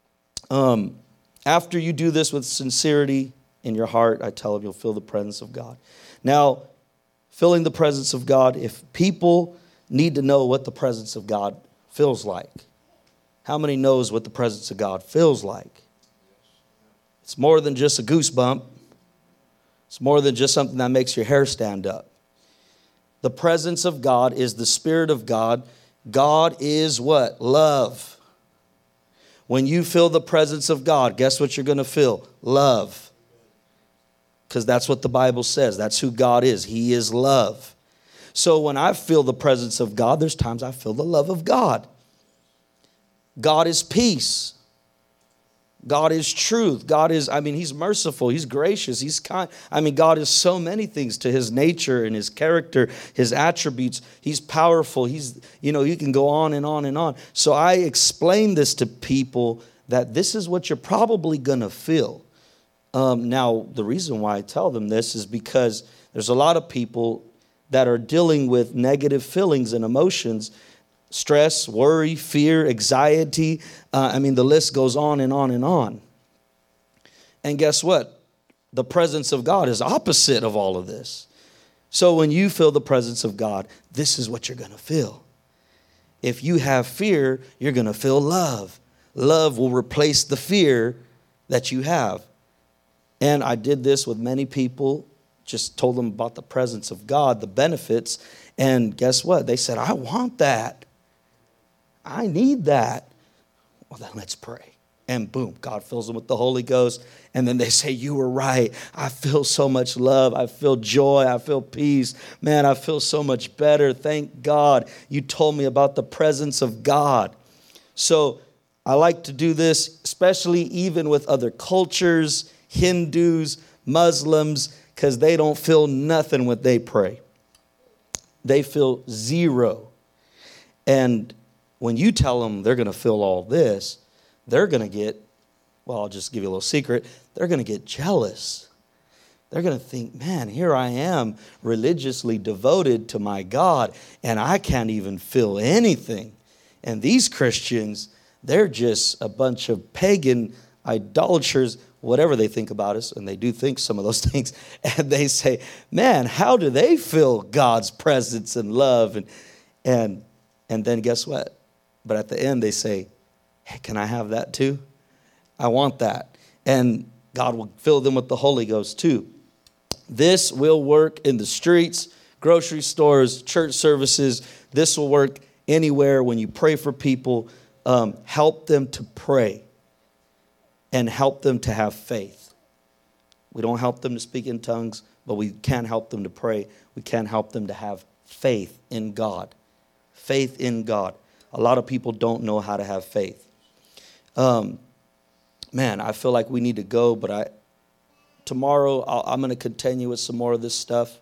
after you do this with sincerity in your heart, I tell them you'll feel the presence of God. Now, feeling the presence of God, if people need to know what the presence of God feels like, how many knows what the presence of God feels like? It's more than just a goosebump. It's more than just something that makes your hair stand up. The presence of God is the Spirit of God. God is what? Love. When you feel the presence of God, guess what you're going to feel? Love. Because that's what the Bible says. That's who God is. He is love. So when I feel the presence of God, there's times I feel the love of God. God is peace. God is truth. God is, He's merciful. He's gracious. He's kind. God is so many things to His nature and His character, His attributes. He's powerful. You can go on and on and on. So I explain this to people that this is what you're probably going to feel. Now, the reason why I tell them this is because there's a lot of people that are dealing with negative feelings and emotions. Stress, worry, fear, anxiety. The list goes on and on and on. And guess what? The presence of God is opposite of all of this. So when you feel the presence of God, this is what you're going to feel. If you have fear, you're going to feel love. Love will replace the fear that you have. And I did this with many people, just told them about the presence of God, the benefits. And guess what? They said, I want that. I need that. Well, then let's pray. And boom, God fills them with the Holy Ghost. And then they say, you were right. I feel so much love. I feel joy. I feel peace. Man, I feel so much better. Thank God you told me about the presence of God. So I like to do this, especially even with other cultures, Hindus, Muslims, because they don't feel nothing when they pray. They feel zero. And when you tell them they're going to feel all this, they're going to get, well, I'll just give you a little secret. They're going to get jealous. They're going to think, man, here I am religiously devoted to my God, and I can't even feel anything. And these Christians, they're just a bunch of pagan idolaters, whatever they think about us, and they do think some of those things. And they say, man, how do they feel God's presence and love? And then guess what? But at the end, they say, hey, can I have that too? I want that. And God will fill them with the Holy Ghost too. This will work in the streets, grocery stores, church services. This will work anywhere when you pray for people. Help them to pray and help them to have faith. We don't help them to speak in tongues, but we can help them to pray. We can help them to have faith in God. Faith in God. A lot of people don't know how to have faith. Man, I feel like we need to go, but tomorrow I'm going to continue with some more of this stuff.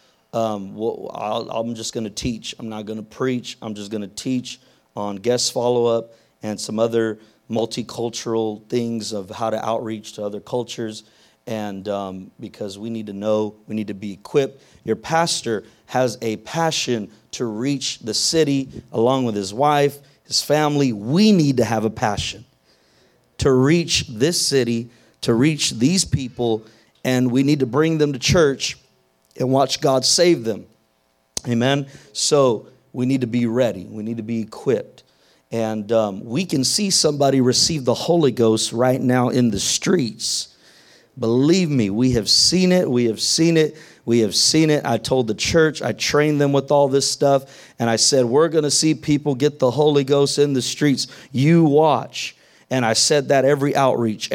I'm just going to teach. I'm not going to preach. I'm just going to teach on guest follow-up and some other multicultural things of how to outreach to other cultures. And because we need to know, we need to be equipped. Your pastor has a passion to reach the city along with his wife, his family. We need to have a passion to reach this city, to reach these people, and we need to bring them to church and watch God save them. Amen? So we need to be ready. We need to be equipped. And we can see somebody receive the Holy Ghost right now in the streets. Believe me, we have seen it. We have seen it. We have seen it. I told the church, I trained them with all this stuff. And I said, we're going to see people get the Holy Ghost in the streets. You watch. And I said that every outreach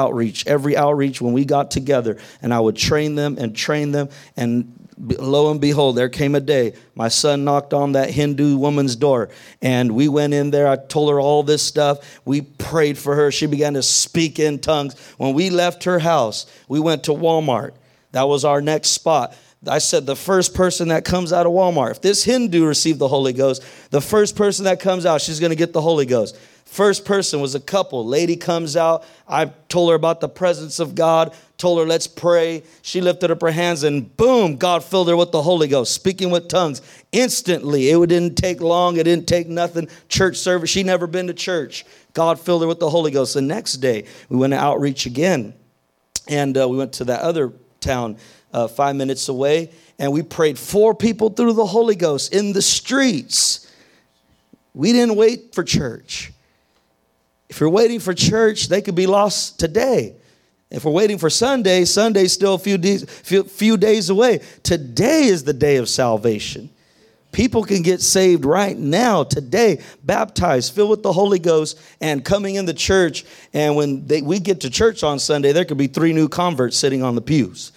when we got together. And I would train them. And lo and behold, there came a day. My son knocked on that Hindu woman's door. And we went in there. I told her all this stuff. We prayed for her. She began to speak in tongues. When we left her house, we went to Walmart. That was our next spot. I said, the first person that comes out of Walmart, if this Hindu received the Holy Ghost, the first person that comes out, she's going to get the Holy Ghost. First person was a couple. Lady comes out. I told her about the presence of God. Told her, let's pray. She lifted up her hands and boom, God filled her with the Holy Ghost, speaking with tongues instantly. It didn't take long. It didn't take nothing. Church service. She'd never been to church. God filled her with the Holy Ghost. The next day, we went to outreach again. And we went to that other town 5 minutes away. And we prayed 4 people through the Holy Ghost in the streets. We didn't wait for church. If you're waiting for church, they could be lost today. If we're waiting for Sunday, Sunday's still a few days away. Today is the day of salvation. People can get saved right now, today, baptized, filled with the Holy Ghost, and coming in the church. And when we get to church on Sunday, there could be 3 new converts sitting on the pews.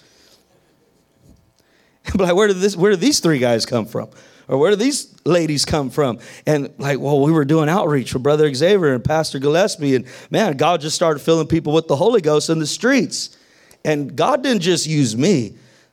But like, where did these 3 guys come from? Or where do these ladies come from? And like, well, we were doing outreach with Brother Xavier and Pastor Gillespie. And man, God just started filling people with the Holy Ghost in the streets. And God didn't just use me.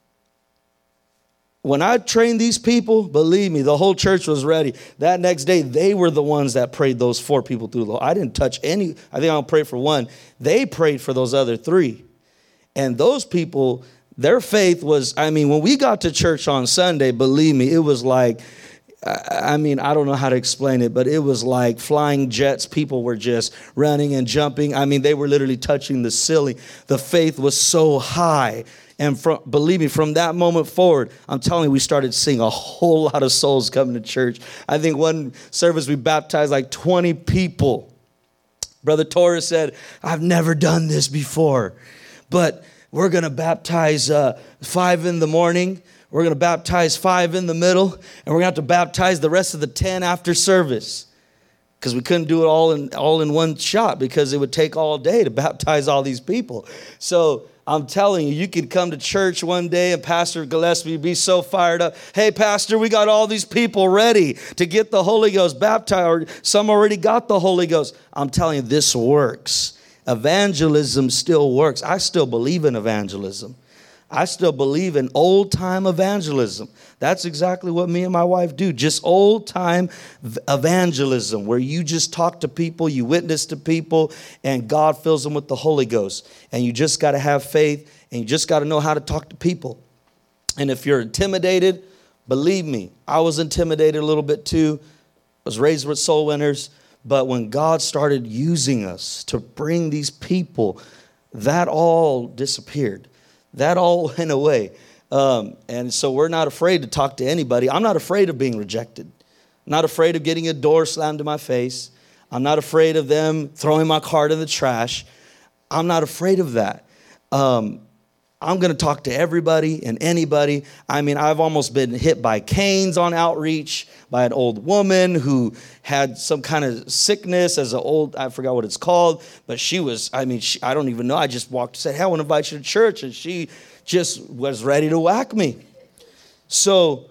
When I trained these people, believe me, the whole church was ready. That next day, they were the ones that prayed those 4 people through the Lord. I didn't touch any. I think I'll pray for 1. They prayed for those other 3. And those people, their faith was, when we got to church on Sunday, believe me, it was like, I don't know how to explain it, but it was like flying jets. People were just running and jumping. They were literally touching the ceiling. The faith was so high. And believe me, from that moment forward, I'm telling you, we started seeing a whole lot of souls coming to church. I think one service we baptized like 20 people. Brother Torres said, I've never done this before, but we're going to baptize 5 in the morning. We're going to baptize 5 in the middle. And we're going to have to baptize the rest of the 10 after service. because we couldn't do it all in one shot because it would take all day to baptize all these people. So I'm telling you, you could come to church one day and Pastor Gillespie would be so fired up. Hey, Pastor, we got all these people ready to get the Holy Ghost baptized, or some already got the Holy Ghost. I'm telling you, this works. Evangelism still works. I still believe in evangelism. I still believe in old-time evangelism. That's exactly what me and my wife do. Just old-time evangelism, where you just talk to people, you witness to people, and God fills them with the Holy Ghost. And you just got to have faith, and you just got to know how to talk to people. And if you're intimidated, believe me, I was intimidated a little bit too. I was raised with soul winners. But when God started using us to bring these people, that all disappeared. That all went away. And so we're not afraid to talk to anybody. I'm not afraid of being rejected. I'm not afraid of getting a door slammed in my face. I'm not afraid of them throwing my card in the trash. I'm not afraid of that. I'm going to talk to everybody and anybody. I mean, I've almost been hit by canes on outreach by an old woman who had some kind of sickness as an old, I forgot what it's called, but she was, I don't even know. I just walked and said, hey, I want to invite you to church. And she just was ready to whack me. So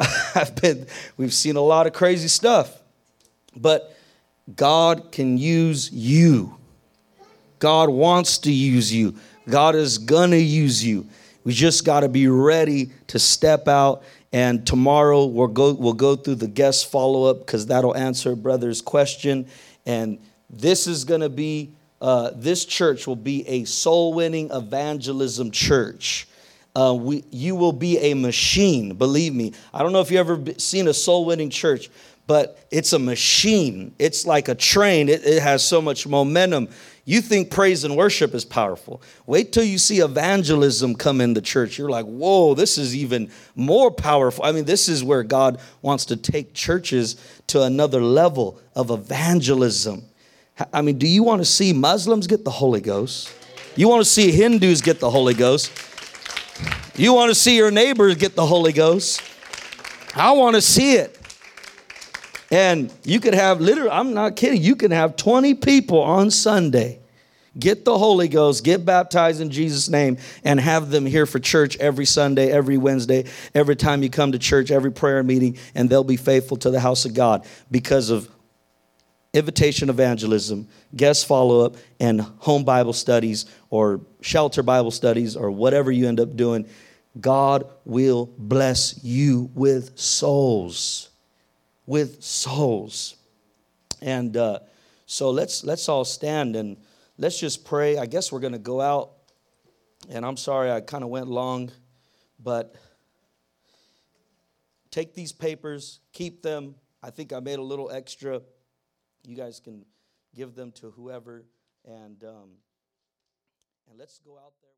we've seen a lot of crazy stuff, but God can use you. God wants to use you. God is going to use you. We just got to be ready to step out. And tomorrow we'll go through the guest follow-up, because that'll answer brother's question. And this is going to be, this church will be a soul-winning evangelism church. You will be a machine, believe me. I don't know if you've ever seen a soul-winning church, but it's a machine. It's like a train. It has so much momentum. You think praise and worship is powerful. Wait till you see evangelism come in the church. You're like, whoa, this is even more powerful. I mean, this is where God wants to take churches to another level of evangelism. I mean, do you want to see Muslims get the Holy Ghost? You want to see Hindus get the Holy Ghost? You want to see your neighbors get the Holy Ghost? I want to see it. And you could have literally, I'm not kidding, you can have 20 people on Sunday get the Holy Ghost, get baptized in Jesus' name, and have them here for church every Sunday, every Wednesday, every time you come to church, every prayer meeting, and they'll be faithful to the house of God because of invitation evangelism, guest follow-up, and home Bible studies or shelter Bible studies or whatever you end up doing. God will bless you with souls. With souls. And so let's all stand and let's just pray. I guess we're going to go out. And I'm sorry I kind of went long, but take these papers, keep them. I think I made a little extra. You guys can give them to whoever, and let's go out there.